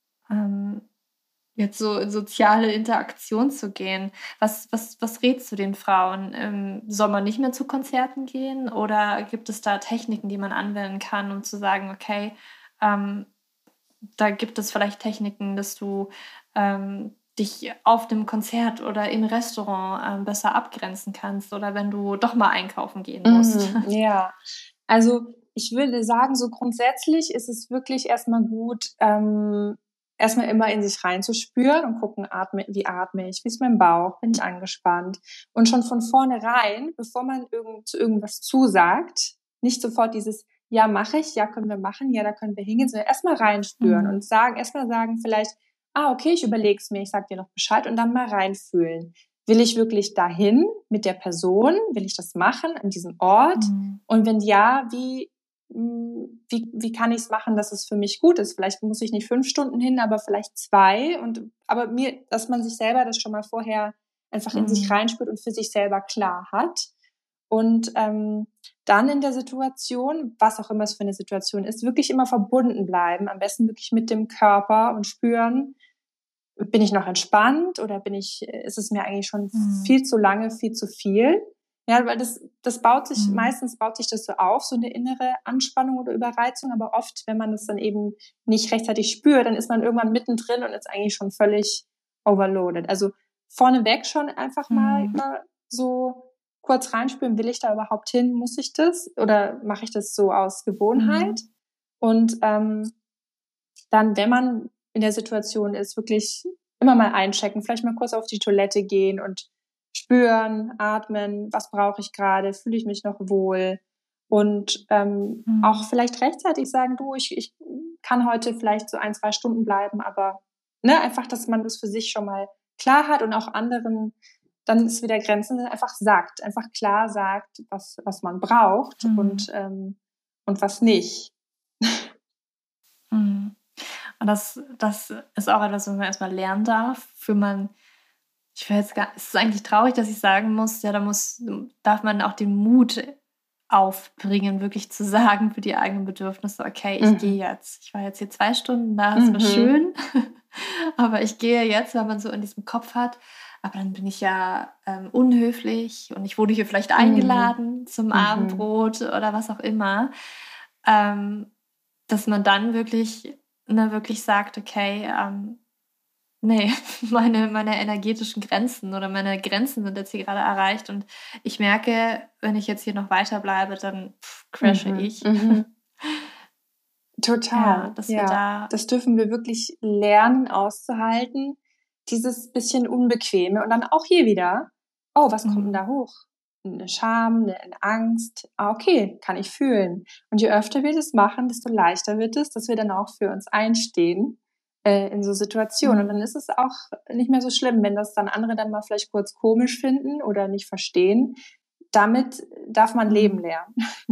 jetzt so in soziale Interaktion zu gehen. Was rätst du den Frauen? Soll man nicht mehr zu Konzerten gehen oder gibt es da Techniken, die man anwenden kann, um zu sagen, okay, ähm, da gibt es vielleicht Techniken, dass du dich auf dem Konzert oder im Restaurant besser abgrenzen kannst oder wenn du doch mal einkaufen gehen musst. Ja, also ich würde sagen, so grundsätzlich ist es wirklich erstmal gut, erstmal immer in sich reinzuspüren und gucken, wie atme ich, wie ist mein Bauch, bin ich angespannt. Und schon von vornherein, bevor man zu irgendwas zusagt, nicht sofort dieses, ja, mache ich, ja, können wir machen, ja, da können wir hingehen, sondern erstmal reinspüren und erstmal sagen vielleicht, okay, ich überlege es mir, ich sag dir noch Bescheid und dann mal reinfühlen. Will ich wirklich dahin mit der Person? Will ich das machen an diesem Ort? Und wenn ja, wie kann ich es machen, dass es für mich gut ist? Vielleicht muss ich nicht 5 Stunden hin, aber vielleicht 2. Aber dass man sich selber das schon mal vorher einfach in sich reinspürt und für sich selber klar hat. Und dann in der Situation, was auch immer es für eine Situation ist, wirklich immer verbunden bleiben. Am besten wirklich mit dem Körper und spüren, bin ich noch entspannt oder ist es mir eigentlich schon viel zu lange, viel zu viel? Ja, weil das meistens baut sich das so auf, so eine innere Anspannung oder Überreizung, aber oft, wenn man das dann eben nicht rechtzeitig spürt, dann ist man irgendwann mittendrin und ist eigentlich schon völlig overloaded. Also vorneweg schon einfach mal so kurz reinspüren, will ich da überhaupt hin, muss ich das oder mache ich das so aus Gewohnheit? Und dann, wenn man in der Situation ist, wirklich immer mal einchecken, vielleicht mal kurz auf die Toilette gehen und spüren, atmen, was brauche ich gerade, fühle ich mich noch wohl und auch vielleicht rechtzeitig sagen, du, ich kann heute vielleicht so 1, 2 Stunden bleiben, aber einfach, dass man das für sich schon mal klar hat und auch anderen, dann ist wieder Grenzen, einfach klar sagt, was man braucht und was nicht. Und das ist auch etwas, was man erstmal lernen darf. Es ist eigentlich traurig, dass ich sagen muss, ja, darf man auch den Mut aufbringen, wirklich zu sagen für die eigenen Bedürfnisse, okay, ich gehe jetzt. Ich war jetzt hier 2 Stunden da, es war schön, aber ich gehe jetzt, weil man so in diesem Kopf hat, aber dann bin ich ja unhöflich und ich wurde hier vielleicht eingeladen zum Abendbrot oder was auch immer. Dass man dann wirklich sagt, okay, nee, meine energetischen Grenzen oder meine Grenzen sind jetzt hier gerade erreicht und ich merke, wenn ich jetzt hier noch weiterbleibe, dann crashe ich. Total, ja. Das dürfen wir wirklich lernen auszuhalten, dieses bisschen Unbequeme und dann auch hier wieder, was kommt denn da hoch? Eine Scham, eine Angst, okay, kann ich fühlen. Und je öfter wir das machen, desto leichter wird es, dass wir dann auch für uns einstehen in so Situationen. Und dann ist es auch nicht mehr so schlimm, wenn das dann andere dann mal vielleicht kurz komisch finden oder nicht verstehen. Damit darf man leben lernen.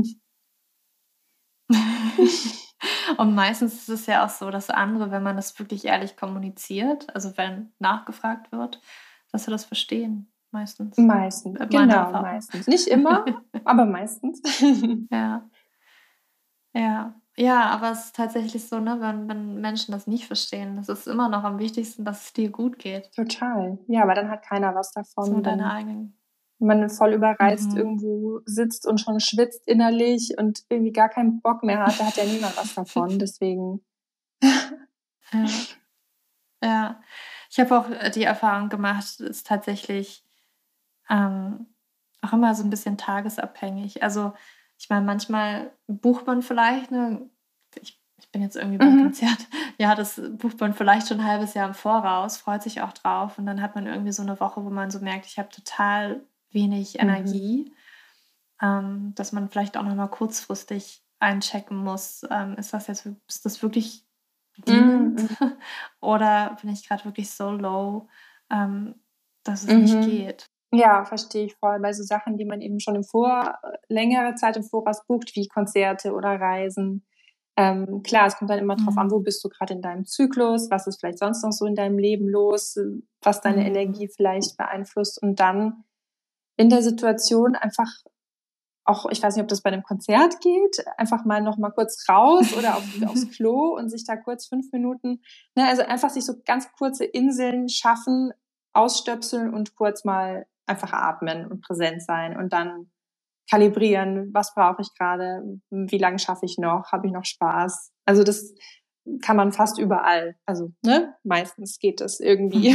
Und meistens ist es ja auch so, dass andere, wenn man das wirklich ehrlich kommuniziert, also wenn nachgefragt wird, dass sie das verstehen. Meistens. Meistens, genau, meistens. Nicht immer, aber meistens. Ja, aber es ist tatsächlich so, ne, wenn Menschen das nicht verstehen, das ist immer noch am wichtigsten, dass es dir gut geht. Total. Ja, aber dann hat keiner was davon. So deine eigenen. Wenn man voll überreizt irgendwo sitzt und schon schwitzt innerlich und irgendwie gar keinen Bock mehr hat, da hat ja niemand was davon. Deswegen. Ja. Ich habe auch die Erfahrung gemacht, es ist tatsächlich auch immer so ein bisschen tagesabhängig. Also ich meine, manchmal bucht man vielleicht, ich bin jetzt irgendwie beim Konzert, ja, das bucht man vielleicht schon ein halbes Jahr im Voraus, freut sich auch drauf und dann hat man irgendwie so eine Woche, wo man so merkt, ich habe total wenig Energie, dass man vielleicht auch nochmal kurzfristig einchecken muss, ist das wirklich dienend oder bin ich gerade wirklich so low, dass es nicht geht. Ja, verstehe ich voll. Bei so Sachen, die man eben schon längere Zeit im Voraus bucht, wie Konzerte oder Reisen. Klar, es kommt dann immer drauf an, wo bist du gerade in deinem Zyklus, was ist vielleicht sonst noch so in deinem Leben los, was deine Energie vielleicht beeinflusst und dann in der Situation einfach auch, ich weiß nicht, ob das bei einem Konzert geht, einfach mal noch mal kurz raus oder aufs Klo und sich da kurz 5 Minuten, ne, also einfach sich so ganz kurze Inseln schaffen, ausstöpseln und kurz mal einfach atmen und präsent sein und dann kalibrieren, was brauche ich gerade, wie lange schaffe ich noch, habe ich noch Spaß. Also das kann man fast überall, also ne, meistens geht das irgendwie.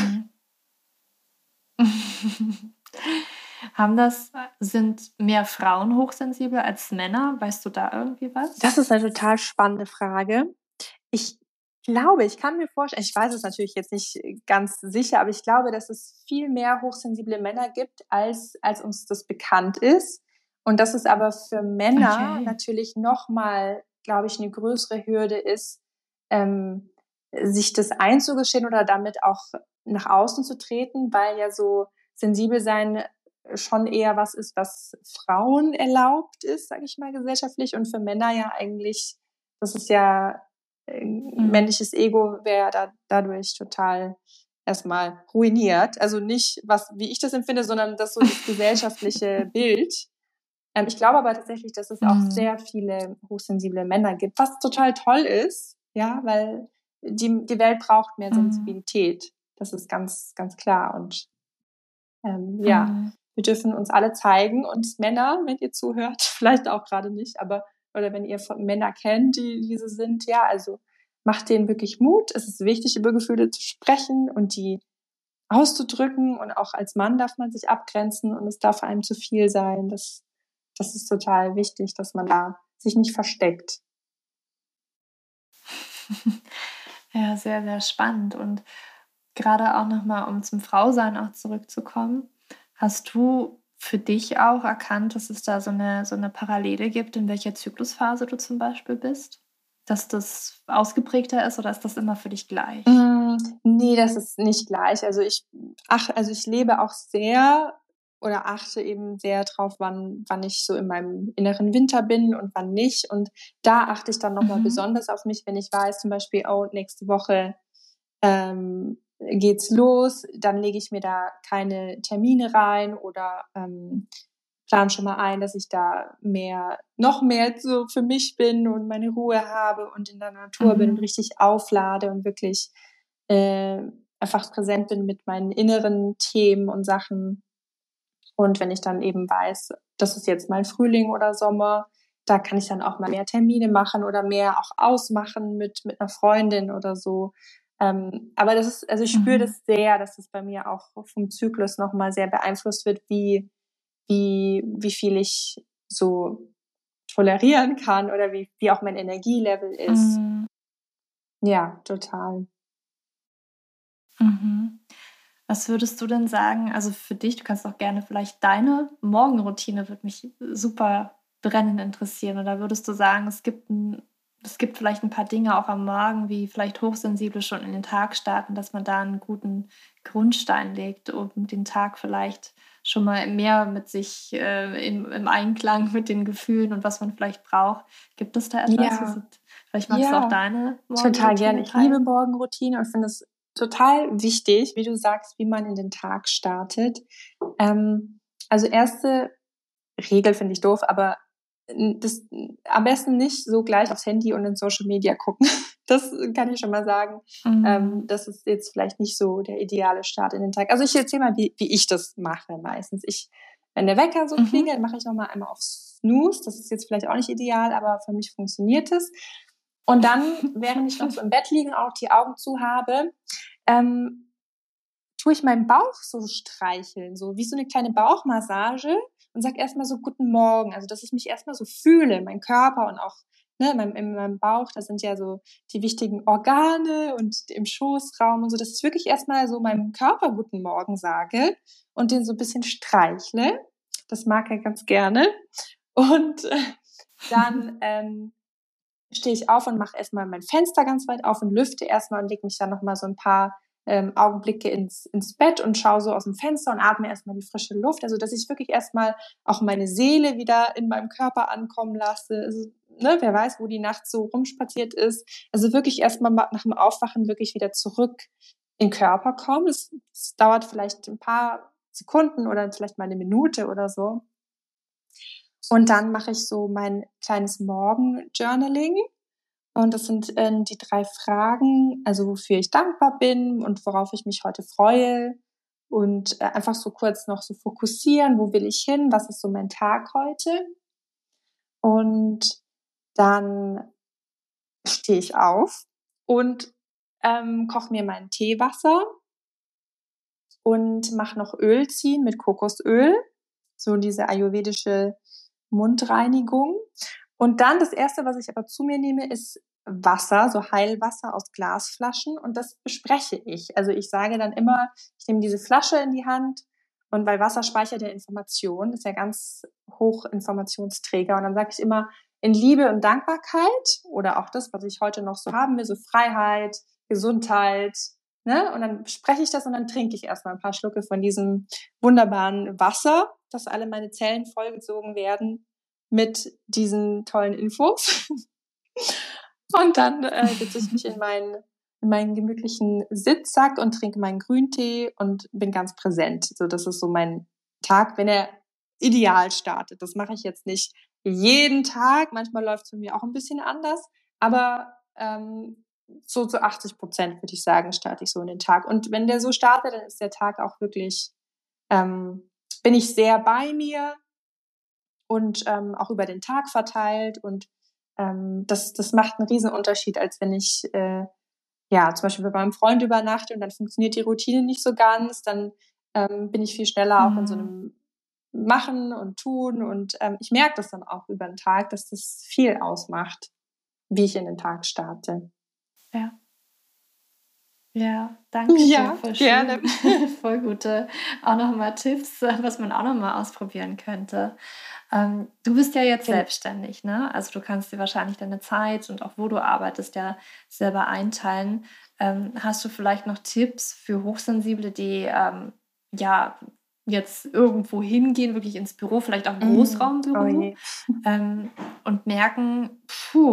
Sind mehr Frauen hochsensibel als Männer? Weißt du da irgendwie was? Das ist eine total spannende Frage. Ich glaube, ich kann mir vorstellen, ich weiß es natürlich jetzt nicht ganz sicher, aber ich glaube, dass es viel mehr hochsensible Männer gibt, als uns das bekannt ist. Und dass es aber für Männer natürlich nochmal, glaube ich, eine größere Hürde ist, sich das einzugestehen oder damit auch nach außen zu treten, weil ja so sensibel sein schon eher was ist, was Frauen erlaubt ist, sage ich mal, gesellschaftlich. Und für Männer ja eigentlich, das ist ja männliches Ego wäre dadurch total erstmal ruiniert. Also nicht, wie ich das empfinde, sondern das so das gesellschaftliche Bild. Ich glaube aber tatsächlich, dass es auch sehr viele hochsensible Männer gibt, was total toll ist, ja, weil die Welt braucht mehr Sensibilität. Das ist ganz, ganz klar. Und ja, wir dürfen uns alle zeigen. Und Männer, wenn ihr zuhört, vielleicht auch gerade nicht, aber oder wenn ihr Männer kennt, die diese sind, ja, also macht denen wirklich Mut. Es ist wichtig, über Gefühle zu sprechen und die auszudrücken. Und auch als Mann darf man sich abgrenzen und es darf einem zu viel sein. Das ist total wichtig, dass man da sich nicht versteckt. Ja, sehr, sehr spannend. Und gerade auch nochmal, um zum Frausein auch zurückzukommen, hast du für dich auch erkannt, dass es da so eine Parallele gibt, in welcher Zyklusphase du zum Beispiel bist? Dass das ausgeprägter ist oder ist das immer für dich gleich? Nee, das ist nicht gleich. Also ich lebe auch sehr oder achte eben sehr drauf, wann ich so in meinem inneren Winter bin und wann nicht. Und da achte ich dann nochmal besonders auf mich, wenn ich weiß, zum Beispiel, oh, nächste Woche geht's los, dann lege ich mir da keine Termine rein oder plan schon mal ein, dass ich da noch mehr so für mich bin und meine Ruhe habe und in der Natur bin und richtig auflade und wirklich einfach präsent bin mit meinen inneren Themen und Sachen. Und wenn ich dann eben weiß, das ist jetzt mal Frühling oder Sommer, da kann ich dann auch mal mehr Termine machen oder mehr auch ausmachen mit einer Freundin oder so. Aber das ist, also ich spüre das sehr, dass das bei mir auch vom Zyklus nochmal sehr beeinflusst wird, wie viel ich so tolerieren kann oder wie auch mein Energielevel ist. Ja, total. Was würdest du denn sagen, also für dich, du kannst auch gerne vielleicht deine Morgenroutine, würde mich super brennend interessieren. Oder würdest du sagen, es gibt vielleicht ein paar Dinge auch am Morgen, wie vielleicht Hochsensible schon in den Tag starten, dass man da einen guten Grundstein legt, um den Tag vielleicht schon mal mehr mit sich im Einklang mit den Gefühlen und was man vielleicht braucht. Gibt es da etwas? Ja. Vielleicht magst du auch deine Morgenroutine total gerne. Ich teilen? liebe Morgenroutine und finde es total wichtig, wie du sagst, wie man in den Tag startet. Also erste Regel finde ich doof, aber das am besten nicht so gleich aufs Handy und in Social Media gucken. Das kann ich schon mal sagen. Das ist jetzt vielleicht nicht so der ideale Start in den Tag. Also ich erzähle mal, wie ich das mache meistens. Wenn der Wecker so klingelt, mache ich noch mal einmal auf Snooze. Das ist jetzt vielleicht auch nicht ideal, aber für mich funktioniert es. Und dann, während ich noch so im Bett liege und auch die Augen zu habe, tue ich meinen Bauch so streicheln, so wie so eine kleine Bauchmassage und sage erstmal so Guten Morgen. Also, dass ich mich erstmal so fühle, mein Körper und auch in meinem Bauch, da sind ja so die wichtigen Organe und im Schoßraum und so, dass ich wirklich erstmal so meinem Körper Guten Morgen sage und den so ein bisschen streichle. Das mag er ganz gerne. Und dann stehe ich auf und mache erstmal mein Fenster ganz weit auf und lüfte erstmal und lege mich dann nochmal so ein paar Augenblicke ins Bett und schaue so aus dem Fenster und atme erstmal die frische Luft. Also, dass ich wirklich erstmal auch meine Seele wieder in meinem Körper ankommen lasse. Also, wer weiß, wo die Nacht so rumspaziert ist. Also wirklich erstmal nach dem Aufwachen wirklich wieder zurück in den Körper kommen. Es dauert vielleicht ein paar Sekunden oder vielleicht mal eine Minute oder so. Und dann mache ich so mein kleines Morgen-Journaling. Und das sind die 3 Fragen, also wofür ich dankbar bin und worauf ich mich heute freue. Und einfach so kurz noch so fokussieren, wo will ich hin, was ist so mein Tag heute. Und dann stehe ich auf und koche mir mein Teewasser und mache noch Öl ziehen mit Kokosöl, so diese ayurvedische Mundreinigung. Und dann das Erste, was ich aber zu mir nehme, ist Wasser, so Heilwasser aus Glasflaschen, und das bespreche ich. Also ich sage dann immer, ich nehme diese Flasche in die Hand, und weil Wasser speichert ja Information, ist ja ganz hoch Informationsträger, und dann sage ich immer, in Liebe und Dankbarkeit, oder auch das, was ich heute noch so haben will, so Freiheit, Gesundheit, ne? Und dann spreche ich das und dann trinke ich erstmal ein paar Schlucke von diesem wunderbaren Wasser, dass alle meine Zellen vollgezogen werden mit diesen tollen Infos. Und dann setze ich mich in meinen gemütlichen Sitzsack und trinke meinen Grüntee und bin ganz präsent. So, das ist so mein Tag, wenn er ideal startet. Das mache ich jetzt nicht jeden Tag. Manchmal läuft es für mich auch ein bisschen anders. Aber so zu 80% würde ich sagen, starte ich so in den Tag. Und wenn der so startet, dann ist der Tag auch wirklich, bin ich sehr bei mir und auch über den Tag verteilt. Und das macht einen riesen Unterschied, als wenn ich zum Beispiel bei meinem Freund übernachte und dann funktioniert die Routine nicht so ganz. Dann bin ich viel schneller auch in so einem Machen und Tun. Und ich merke das dann auch über den Tag, dass das viel ausmacht, wie ich in den Tag starte. Ja. Ja, danke dir, Ja, voll gerne. schön. Voll gute auch nochmal Tipps, was man auch nochmal ausprobieren könnte. Du bist ja jetzt selbstständig, ne? Also du kannst dir wahrscheinlich deine Zeit und auch wo du arbeitest ja selber einteilen. Hast du vielleicht noch Tipps für Hochsensible, die jetzt irgendwo hingehen, wirklich ins Büro, vielleicht auch ein Oh Großraumbüro, je. und merken,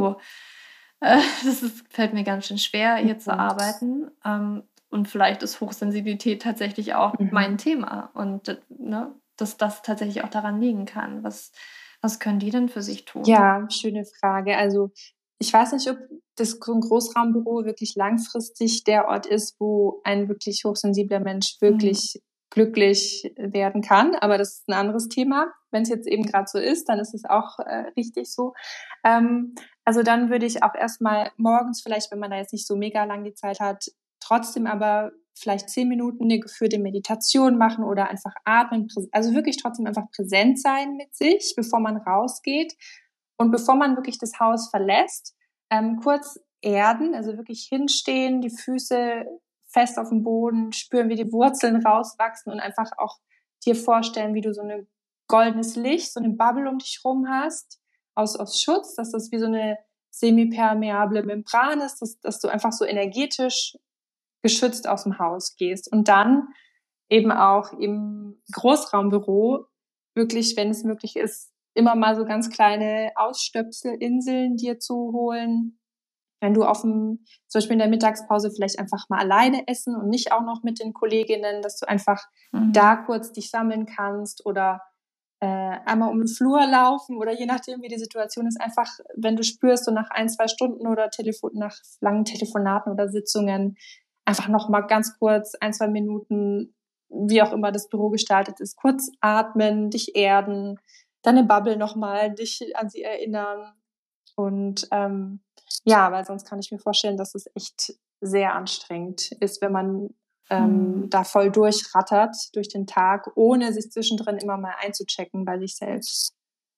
fällt mir ganz schön schwer, hier zu arbeiten. Und vielleicht ist Hochsensibilität tatsächlich auch mein Thema. Und ne, dass das tatsächlich auch daran liegen kann. Was können die denn für sich tun? Ja, schöne Frage. Also ich weiß nicht, ob das so ein Großraumbüro wirklich langfristig der Ort ist, wo ein wirklich hochsensibler Mensch wirklich glücklich werden kann. Aber das ist ein anderes Thema. Wenn es jetzt eben gerade so ist, dann ist es auch richtig so. Also dann würde ich auch erstmal morgens vielleicht, wenn man da jetzt nicht so mega lang die Zeit hat, trotzdem aber vielleicht 10 Minuten eine geführte Meditation machen oder einfach atmen. Also wirklich trotzdem einfach präsent sein mit sich, bevor man rausgeht. Und bevor man wirklich das Haus verlässt, kurz erden, also wirklich hinstehen, die Füße fest auf dem Boden, spüren, wie die Wurzeln rauswachsen und einfach auch dir vorstellen, wie du so ein goldenes Licht, so eine Bubble um dich rum hast, aus Schutz, dass das wie so eine semipermeable Membran ist, dass du einfach so energetisch geschützt aus dem Haus gehst. Und dann eben auch im Großraumbüro wirklich, wenn es möglich ist, immer mal so ganz kleine Ausstöpselinseln dir zu holen. Wenn du zum Beispiel in der Mittagspause vielleicht einfach mal alleine essen und nicht auch noch mit den Kolleginnen, dass du einfach da kurz dich sammeln kannst oder einmal um den Flur laufen oder je nachdem, wie die Situation ist, einfach, wenn du spürst, so nach 1-2 Stunden oder nach langen Telefonaten oder Sitzungen, einfach noch mal ganz kurz 1-2 Minuten, wie auch immer das Büro gestaltet ist, kurz atmen, dich erden, deine Bubble noch mal, dich an sie erinnern. Und weil sonst kann ich mir vorstellen, dass es echt sehr anstrengend ist, wenn man da voll durchrattert durch den Tag, ohne sich zwischendrin immer mal einzuchecken bei sich selbst.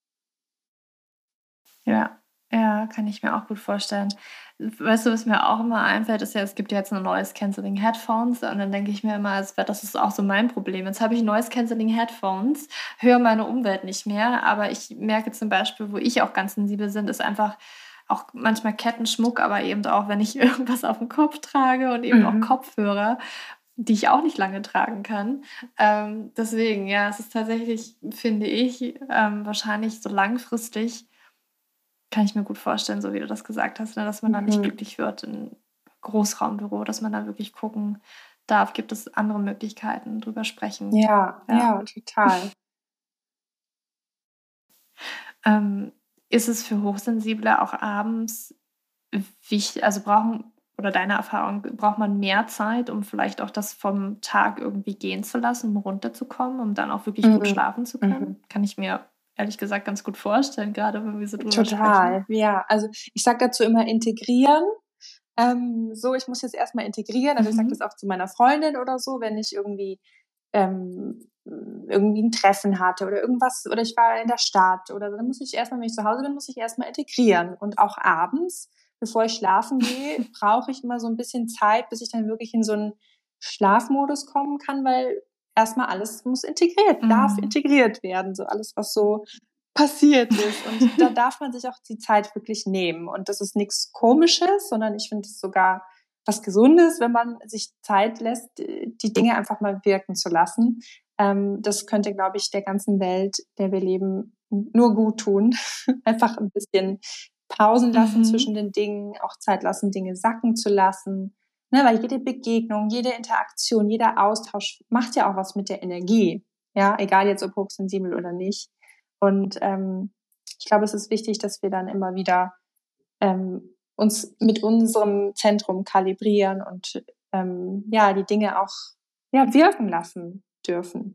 Ja, kann ich mir auch gut vorstellen. Weißt du, was mir auch immer einfällt, ist ja, es gibt ja jetzt ein neues Canceling Headphones und dann denke ich mir immer, das ist auch so mein Problem. Jetzt habe ich neues Canceling Headphones, höre meine Umwelt nicht mehr, aber ich merke zum Beispiel, wo ich auch ganz sensibel bin, ist einfach auch manchmal Kettenschmuck, aber eben auch, wenn ich irgendwas auf dem Kopf trage und eben auch Kopfhörer, die ich auch nicht lange tragen kann. Deswegen, ja, es ist tatsächlich, finde ich, wahrscheinlich so langfristig kann ich mir gut vorstellen, so wie du das gesagt hast, ne, dass man dann nicht glücklich wird im Großraumbüro, dass man da wirklich gucken darf, gibt es andere Möglichkeiten, drüber sprechen. Ja, total. Ähm, ist es für Hochsensible auch abends wichtig, also oder deiner Erfahrung, braucht man mehr Zeit, um vielleicht auch das vom Tag irgendwie gehen zu lassen, um runterzukommen, um dann auch wirklich gut Mhm. schlafen zu Mhm. können? Kann ich mir ehrlich gesagt ganz gut vorstellen, gerade wenn wir so drüber Total, sprechen. ja. Also ich sage dazu immer integrieren. So, ich muss jetzt erstmal integrieren. Also ich sage das Mhm. auch zu meiner Freundin oder so, wenn ich irgendwie ein Treffen hatte oder irgendwas oder ich war in der Stadt oder so, dann muss ich erstmal, wenn ich zu Hause bin, muss ich erstmal integrieren. Und auch abends, bevor ich schlafen gehe, brauche ich immer so ein bisschen Zeit, bis ich dann wirklich in so einen Schlafmodus kommen kann, weil erstmal alles darf Mhm. integriert werden, so alles, was so passiert ist. Und da darf man sich auch die Zeit wirklich nehmen. Und das ist nichts Komisches, sondern ich finde es sogar was Gesundes, wenn man sich Zeit lässt, die Dinge einfach mal wirken zu lassen. Das könnte, glaube ich, der ganzen Welt, der wir leben, nur gut tun. Einfach ein bisschen Pausen lassen zwischen Mhm. den Dingen, auch Zeit lassen, Dinge sacken zu lassen. Ne, weil jede Begegnung, jede Interaktion, jeder Austausch macht ja auch was mit der Energie. Ja, egal jetzt ob hochsensibel oder nicht. Und ich glaube, es ist wichtig, dass wir dann immer wieder uns mit unserem Zentrum kalibrieren und ja, die Dinge auch ja, wirken lassen dürfen.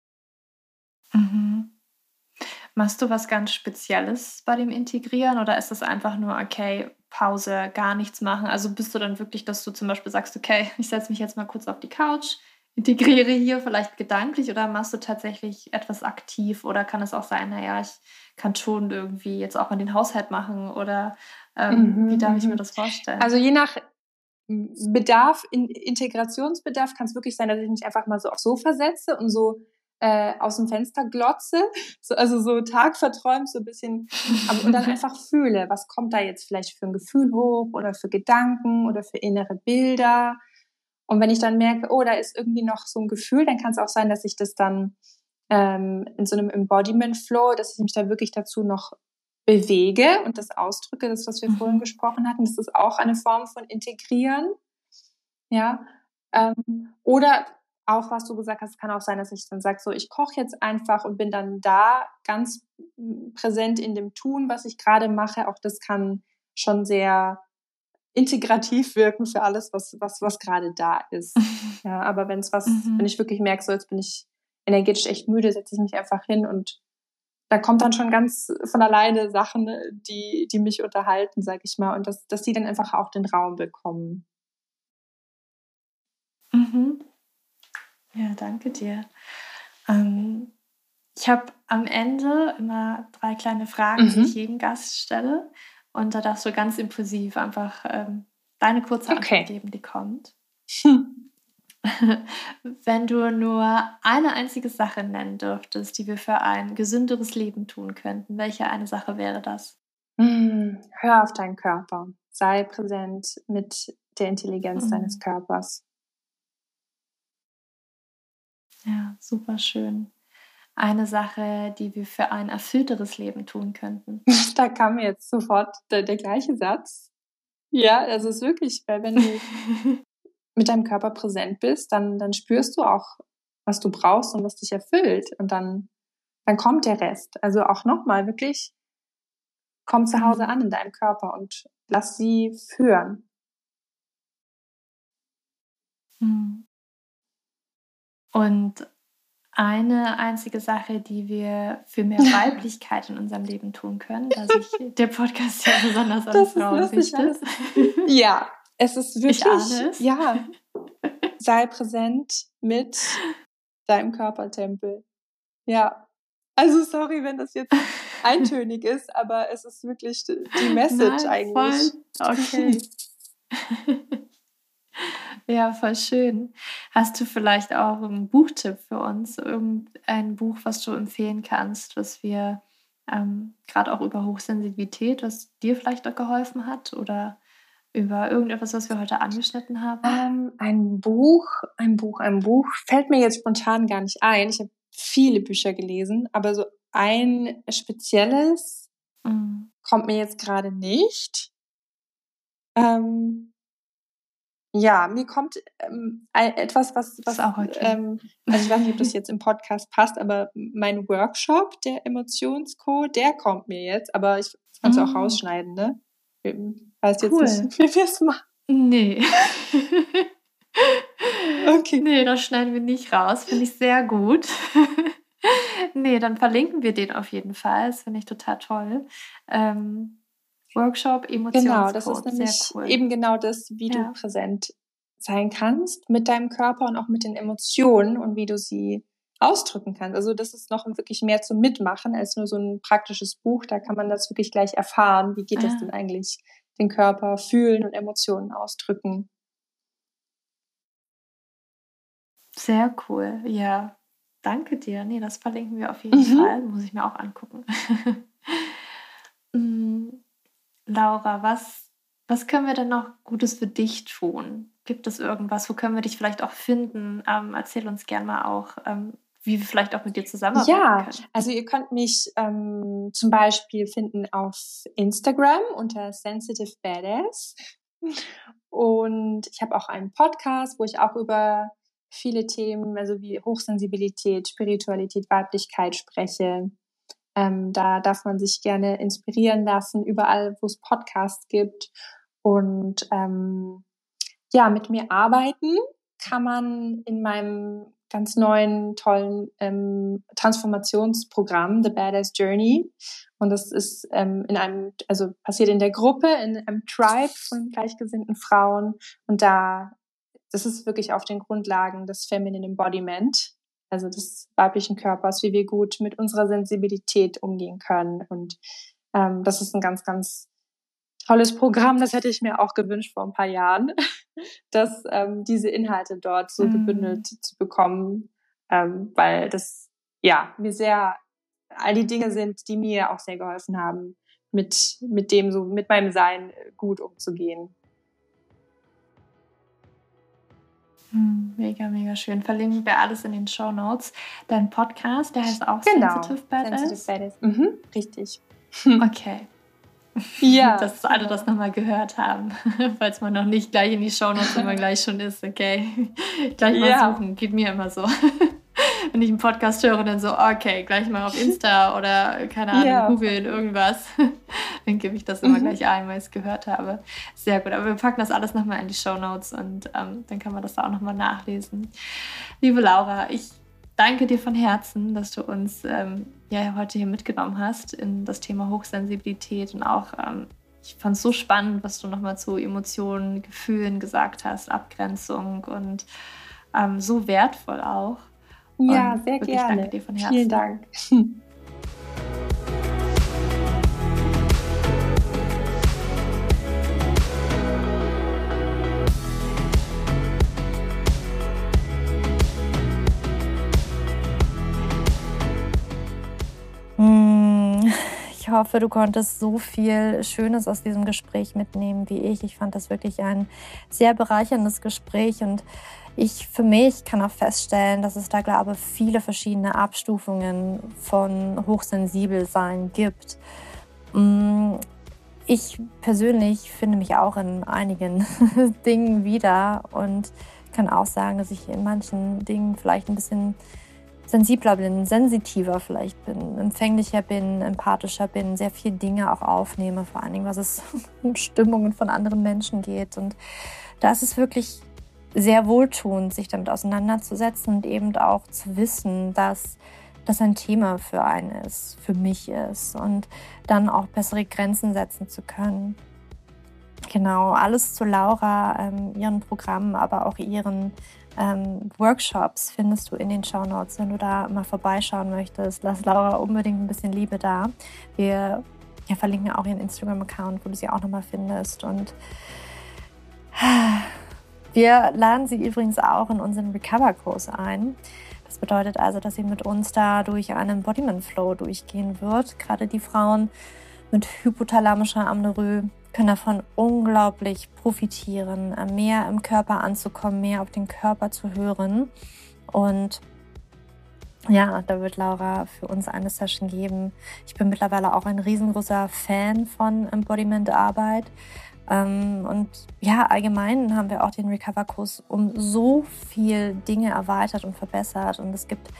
Mhm. Machst du was ganz Spezielles bei dem Integrieren oder ist das einfach nur, okay, Pause, gar nichts machen? Also bist du dann wirklich, dass du zum Beispiel sagst, okay, ich setze mich jetzt mal kurz auf die Couch, integriere hier vielleicht gedanklich oder machst du tatsächlich etwas aktiv oder kann es auch sein, naja, ich kann schon irgendwie jetzt auch mal den Haushalt machen oder wie darf ich mir das vorstellen? Also je nach Bedarf, Integrationsbedarf kann es wirklich sein, dass ich mich einfach mal so aufs Sofa setze und so aus dem Fenster glotze, so, also so tagverträumt, so ein bisschen, und dann einfach fühle, was kommt da jetzt vielleicht für ein Gefühl hoch oder für Gedanken oder für innere Bilder. Und wenn ich dann merke, oh, da ist irgendwie noch so ein Gefühl, dann kann es auch sein, dass ich das dann in so einem Embodiment Flow, dass ich mich da wirklich dazu noch bewege und das ausdrücke, das, was wir vorhin Mhm. gesprochen hatten, das ist auch eine Form von Integrieren, ja. Oder auch, was du gesagt hast, kann auch sein, dass ich dann sage, so, ich koche jetzt einfach und bin dann da ganz präsent in dem Tun, was ich gerade mache. Auch das kann schon sehr integrativ wirken für alles, was gerade da ist. Ja, aber wenn Mhm. ich wirklich merke, so jetzt bin ich energetisch echt müde, setze ich mich einfach hin und da kommt dann schon ganz von alleine Sachen, ne, die mich unterhalten, sag ich mal, und dass die dann einfach auch den Raum bekommen. Mhm. Ja, danke dir. Ähm, Ich habe am Ende immer 3 kleine Fragen, die ich Mhm. jedem Gast stelle. Und da darfst du ganz impulsiv einfach deine kurze Antwort Okay. geben, die kommt. Wenn du nur eine einzige Sache nennen dürftest, die wir für ein gesünderes Leben tun könnten, welche eine Sache wäre das? Hör auf deinen Körper. Sei präsent mit der Intelligenz deines Mhm. Körpers. Ja, super schön. Eine Sache, die wir für ein erfüllteres Leben tun könnten. Da kam mir jetzt sofort der gleiche Satz. Ja, also es ist wirklich, weil wenn du mit deinem Körper präsent bist, dann spürst du auch, was du brauchst und was dich erfüllt. Und dann kommt der Rest. Also auch nochmal wirklich, komm zu Hause Mhm. an in deinem Körper und lass sie führen. Mhm. Und eine einzige Sache, die wir für mehr Weiblichkeit in unserem Leben tun können, da sich der Podcast ja besonders an Das ist Frauen lustig, weil richtet. das ist, ja, es ist Ich ahne wirklich, es. ja, sei präsent mit deinem Körpertempel. Ja. Also sorry, wenn das jetzt eintönig ist, aber es ist wirklich die Message Nein, voll eigentlich. okay. Ja, voll schön. Hast du vielleicht auch einen Buchtipp für uns? Irgendein Buch, was du empfehlen kannst, was wir grad auch über Hochsensibilität, was dir vielleicht auch geholfen hat oder über irgendetwas, was wir heute angeschnitten haben? Ein Buch fällt mir jetzt spontan gar nicht ein. Ich habe viele Bücher gelesen, aber so ein spezielles Mhm. kommt mir jetzt gerade nicht. Ähm, Ja, mir kommt etwas, was auch okay. also ich weiß nicht, ob das jetzt im Podcast passt, aber mein Workshop, der Emotionscode, der kommt mir jetzt, aber das kannst du auch rausschneiden, ne? Weiß jetzt nicht, Cool. wie wir es machen. Nee. Okay. Nee, das schneiden wir nicht raus. Finde ich sehr gut. Nee, dann verlinken wir den auf jeden Fall. Das finde ich total toll. Workshop Genau, das ist Emotionscode, sehr nämlich cool. eben genau das, wie du Ja. präsent sein kannst mit deinem Körper und auch mit den Emotionen und wie du sie ausdrücken kannst. Also das ist noch wirklich mehr zum Mitmachen als nur so ein praktisches Buch. Da kann man das wirklich gleich erfahren. Wie geht das denn eigentlich, den Körper fühlen und Emotionen ausdrücken? Sehr cool, ja. Danke dir. Nee, das verlinken wir auf jeden Fall. Muss ich mir auch angucken. Laura, was können wir denn noch Gutes für dich tun? Gibt es irgendwas, wo können wir dich vielleicht auch finden? Erzähl uns gerne mal auch, wie wir vielleicht auch mit dir zusammenarbeiten können. Also ihr könnt mich zum Beispiel finden auf Instagram unter Sensitive Badass. Und ich habe auch einen Podcast, wo ich auch über viele Themen, also wie Hochsensibilität, Spiritualität, Weiblichkeit spreche. Da darf man sich gerne inspirieren lassen, überall, wo es Podcasts gibt. Und mit mir arbeiten kann man in meinem ganz neuen, tollen Transformationsprogramm, The Badass Journey. Und das ist passiert in der Gruppe, in einem Tribe von gleichgesinnten Frauen. Und das ist wirklich auf den Grundlagen des Feminine Embodiment, also des weiblichen Körpers, wie wir gut mit unserer Sensibilität umgehen können. Und das ist ein ganz, ganz tolles Programm. Das hätte ich mir auch gewünscht vor ein paar Jahren, dass diese Inhalte dort so gebündelt zu bekommen, weil das mir sehr all die Dinge sind, die mir auch sehr geholfen haben, mit meinem Sein gut umzugehen. Mega, mega schön. Verlinken wir alles in den Shownotes. Dein Podcast, der heißt auch Sensitive Badass? Sensitive Badass. Richtig. Okay. Ja. Dass alle das nochmal gehört haben, falls man noch nicht gleich in die Shownotes immer gleich schon ist, okay. Gleich mal suchen, geht mir immer so. Wenn ich einen Podcast höre, dann so, okay, gleich mal auf Insta oder, keine Ahnung, googeln, irgendwas. Dann gebe ich das immer gleich ein, weil ich es gehört habe. Sehr gut, aber wir packen das alles nochmal in die Shownotes und dann kann man das da auch nochmal nachlesen. Liebe Laura, ich danke dir von Herzen, dass du uns heute hier mitgenommen hast in das Thema Hochsensibilität und auch, ich fand es so spannend, was du nochmal zu Emotionen, Gefühlen gesagt hast, Abgrenzung und so wertvoll auch. Ja, und sehr wirklich gerne. Danke dir von Herzen. Vielen Dank. Ich hoffe, du konntest so viel Schönes aus diesem Gespräch mitnehmen wie ich. Ich fand das wirklich ein sehr bereicherndes Gespräch und ich für mich kann auch feststellen, dass es da, glaube ich, viele verschiedene Abstufungen von Hochsensibelsein gibt. Ich persönlich finde mich auch in einigen Dingen wieder und kann auch sagen, dass ich in manchen Dingen vielleicht ein bisschen sensibler bin, sensitiver vielleicht bin, empfänglicher bin, empathischer bin, sehr viele Dinge auch aufnehme, vor allen Dingen, was es um Stimmungen von anderen Menschen geht. Und da ist es wirklich sehr wohltuend, sich damit auseinanderzusetzen und eben auch zu wissen, dass das ein Thema für einen ist, für mich ist und dann auch bessere Grenzen setzen zu können. Genau, alles zu Laura, ihren Programmen, aber auch ihren Workshops findest du in den Shownotes. Wenn du da mal vorbeischauen möchtest, lass Laura unbedingt ein bisschen Liebe da. Wir verlinken auch ihren Instagram-Account, wo du sie auch nochmal findest. Und wir laden sie übrigens auch in unseren Recover-Kurs ein. Das bedeutet also, dass sie mit uns da durch einen Embodiment-Flow durchgehen wird. Gerade die Frauen mit hypothalamischer Amenorrhoe können davon unglaublich profitieren, mehr im Körper anzukommen, mehr auf den Körper zu hören. Und ja, da wird Laura für uns eine Session geben. Ich bin mittlerweile auch ein riesengroßer Fan von Embodiment-Arbeit Und ja, allgemein haben wir auch den Recover-Kurs um so viel Dinge erweitert und verbessert. Und es gibt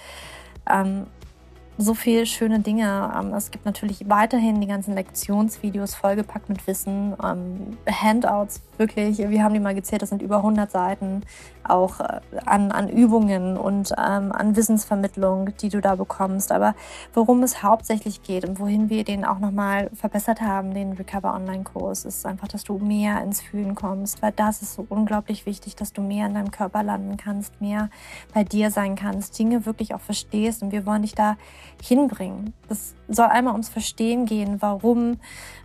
so viele schöne Dinge. Es gibt natürlich weiterhin die ganzen Lektionsvideos vollgepackt mit Wissen, Handouts, wirklich, wir haben die mal gezählt, das sind über 100 Seiten, auch an Übungen und an Wissensvermittlung, die du da bekommst. Aber worum es hauptsächlich geht und wohin wir den auch nochmal verbessert haben, den Recover Online-Kurs, ist einfach, dass du mehr ins Fühlen kommst, weil das ist so unglaublich wichtig, dass du mehr in deinem Körper landen kannst, mehr bei dir sein kannst, Dinge wirklich auch verstehst, und wir wollen dich da hinbringen. Das soll einmal ums Verstehen gehen, warum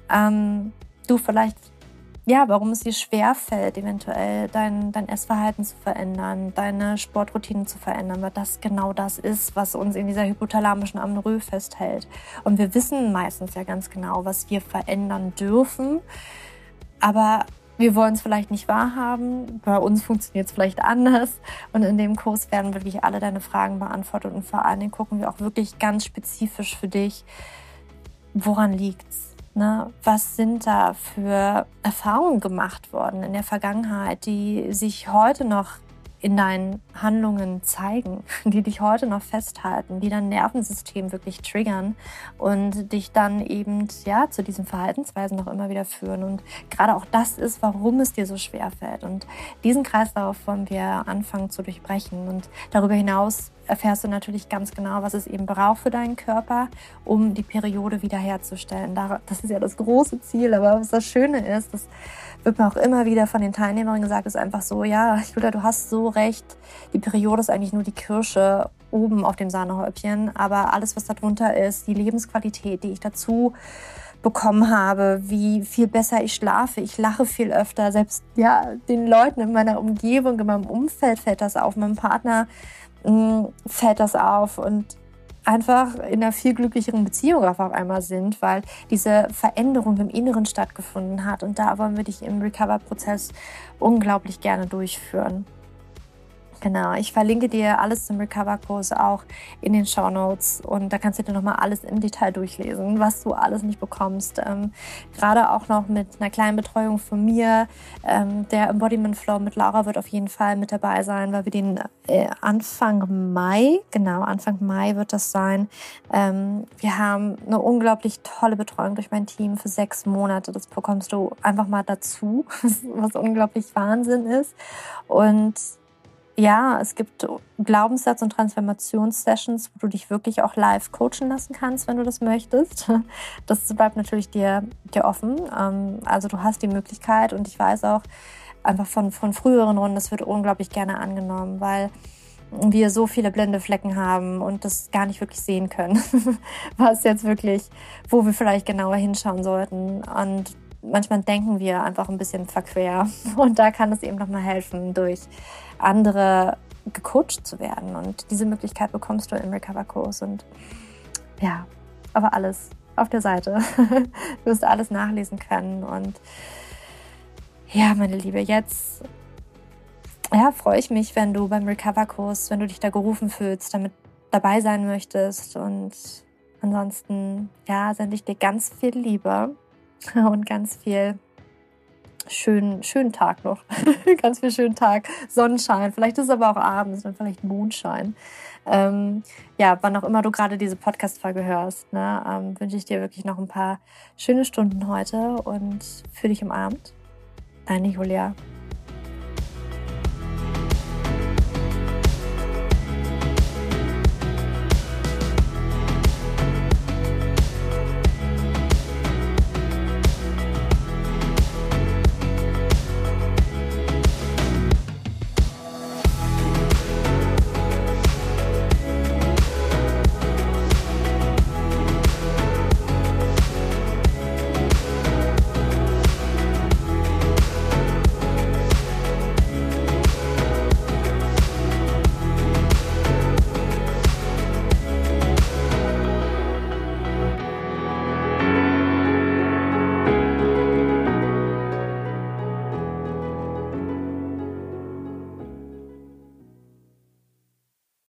du vielleicht, warum es dir schwerfällt, eventuell dein Essverhalten zu verändern, deine Sportroutine zu verändern, weil das genau das ist, was uns in dieser hypothalamischen Amenorrhoe festhält. Und wir wissen meistens ja ganz genau, was wir verändern dürfen, aber wir wollen es vielleicht nicht wahrhaben, bei uns funktioniert es vielleicht anders, und in dem Kurs werden wirklich alle deine Fragen beantwortet und vor allen Dingen gucken wir auch wirklich ganz spezifisch für dich, woran liegt's? Ne? Was sind da für Erfahrungen gemacht worden in der Vergangenheit, die sich heute noch in deinen Handlungen zeigen, die dich heute noch festhalten, die dein Nervensystem wirklich triggern und dich dann eben zu diesen Verhaltensweisen noch immer wieder führen. Und gerade auch das ist, warum es dir so schwer fällt. Und diesen Kreislauf wollen wir anfangen zu durchbrechen. Und darüber hinaus erfährst du natürlich ganz genau, was es eben braucht für deinen Körper, um die Periode wiederherzustellen. Das ist ja das große Ziel. Aber was das Schöne ist, das wird mir auch immer wieder von den Teilnehmerinnen gesagt, ist einfach so, ja, Julia, du hast so recht, die Periode ist eigentlich nur die Kirsche oben auf dem Sahnehäubchen, aber alles, was darunter ist, die Lebensqualität, die ich dazu bekommen habe, wie viel besser ich schlafe, ich lache viel öfter, selbst den Leuten in meiner Umgebung, in meinem Umfeld fällt das auf, meinem Partner fällt das auf, und einfach in einer viel glücklicheren Beziehung auf einmal sind, weil diese Veränderung im Inneren stattgefunden hat. Und da wollen wir dich im Recover-Prozess unglaublich gerne durchführen. Genau, ich verlinke dir alles zum Recover-Kurs auch in den Shownotes, und da kannst du dir nochmal alles im Detail durchlesen, was du alles nicht bekommst. Gerade auch noch mit einer kleinen Betreuung von mir. Der Embodiment Flow mit Laura wird auf jeden Fall mit dabei sein, weil wir den Anfang Mai wird das sein. Wir haben eine unglaublich tolle Betreuung durch mein Team für 6 Monate. Das bekommst du einfach mal dazu, was unglaublich Wahnsinn ist. Und ja, es gibt Glaubenssatz- und Transformationssessions, wo du dich wirklich auch live coachen lassen kannst, wenn du das möchtest. Das bleibt natürlich dir offen. Also du hast die Möglichkeit, und ich weiß auch einfach von früheren Runden, das wird unglaublich gerne angenommen, weil wir so viele blinde Flecken haben und das gar nicht wirklich sehen können, was jetzt wirklich, wo wir vielleicht genauer hinschauen sollten. Und manchmal denken wir einfach ein bisschen verquer, und da kann es eben nochmal helfen, durch andere gecoacht zu werden, und diese Möglichkeit bekommst du im Recover-Kurs. Und aber alles auf der Seite. Du wirst alles nachlesen können. Und ja, meine Liebe, jetzt freue ich mich, wenn du beim Recover-Kurs, wenn du dich da gerufen fühlst, damit dabei sein möchtest. Und ansonsten sende ich dir ganz viel Liebe und ganz viel schönen Tag noch. Ganz viel schönen Tag, Sonnenschein. Vielleicht ist es aber auch abends, dann vielleicht Mondschein. Wann auch immer du gerade diese Podcast-Folge hörst, wünsche ich dir wirklich noch ein paar schöne Stunden heute und fühl dich umarmt. Deine Julia.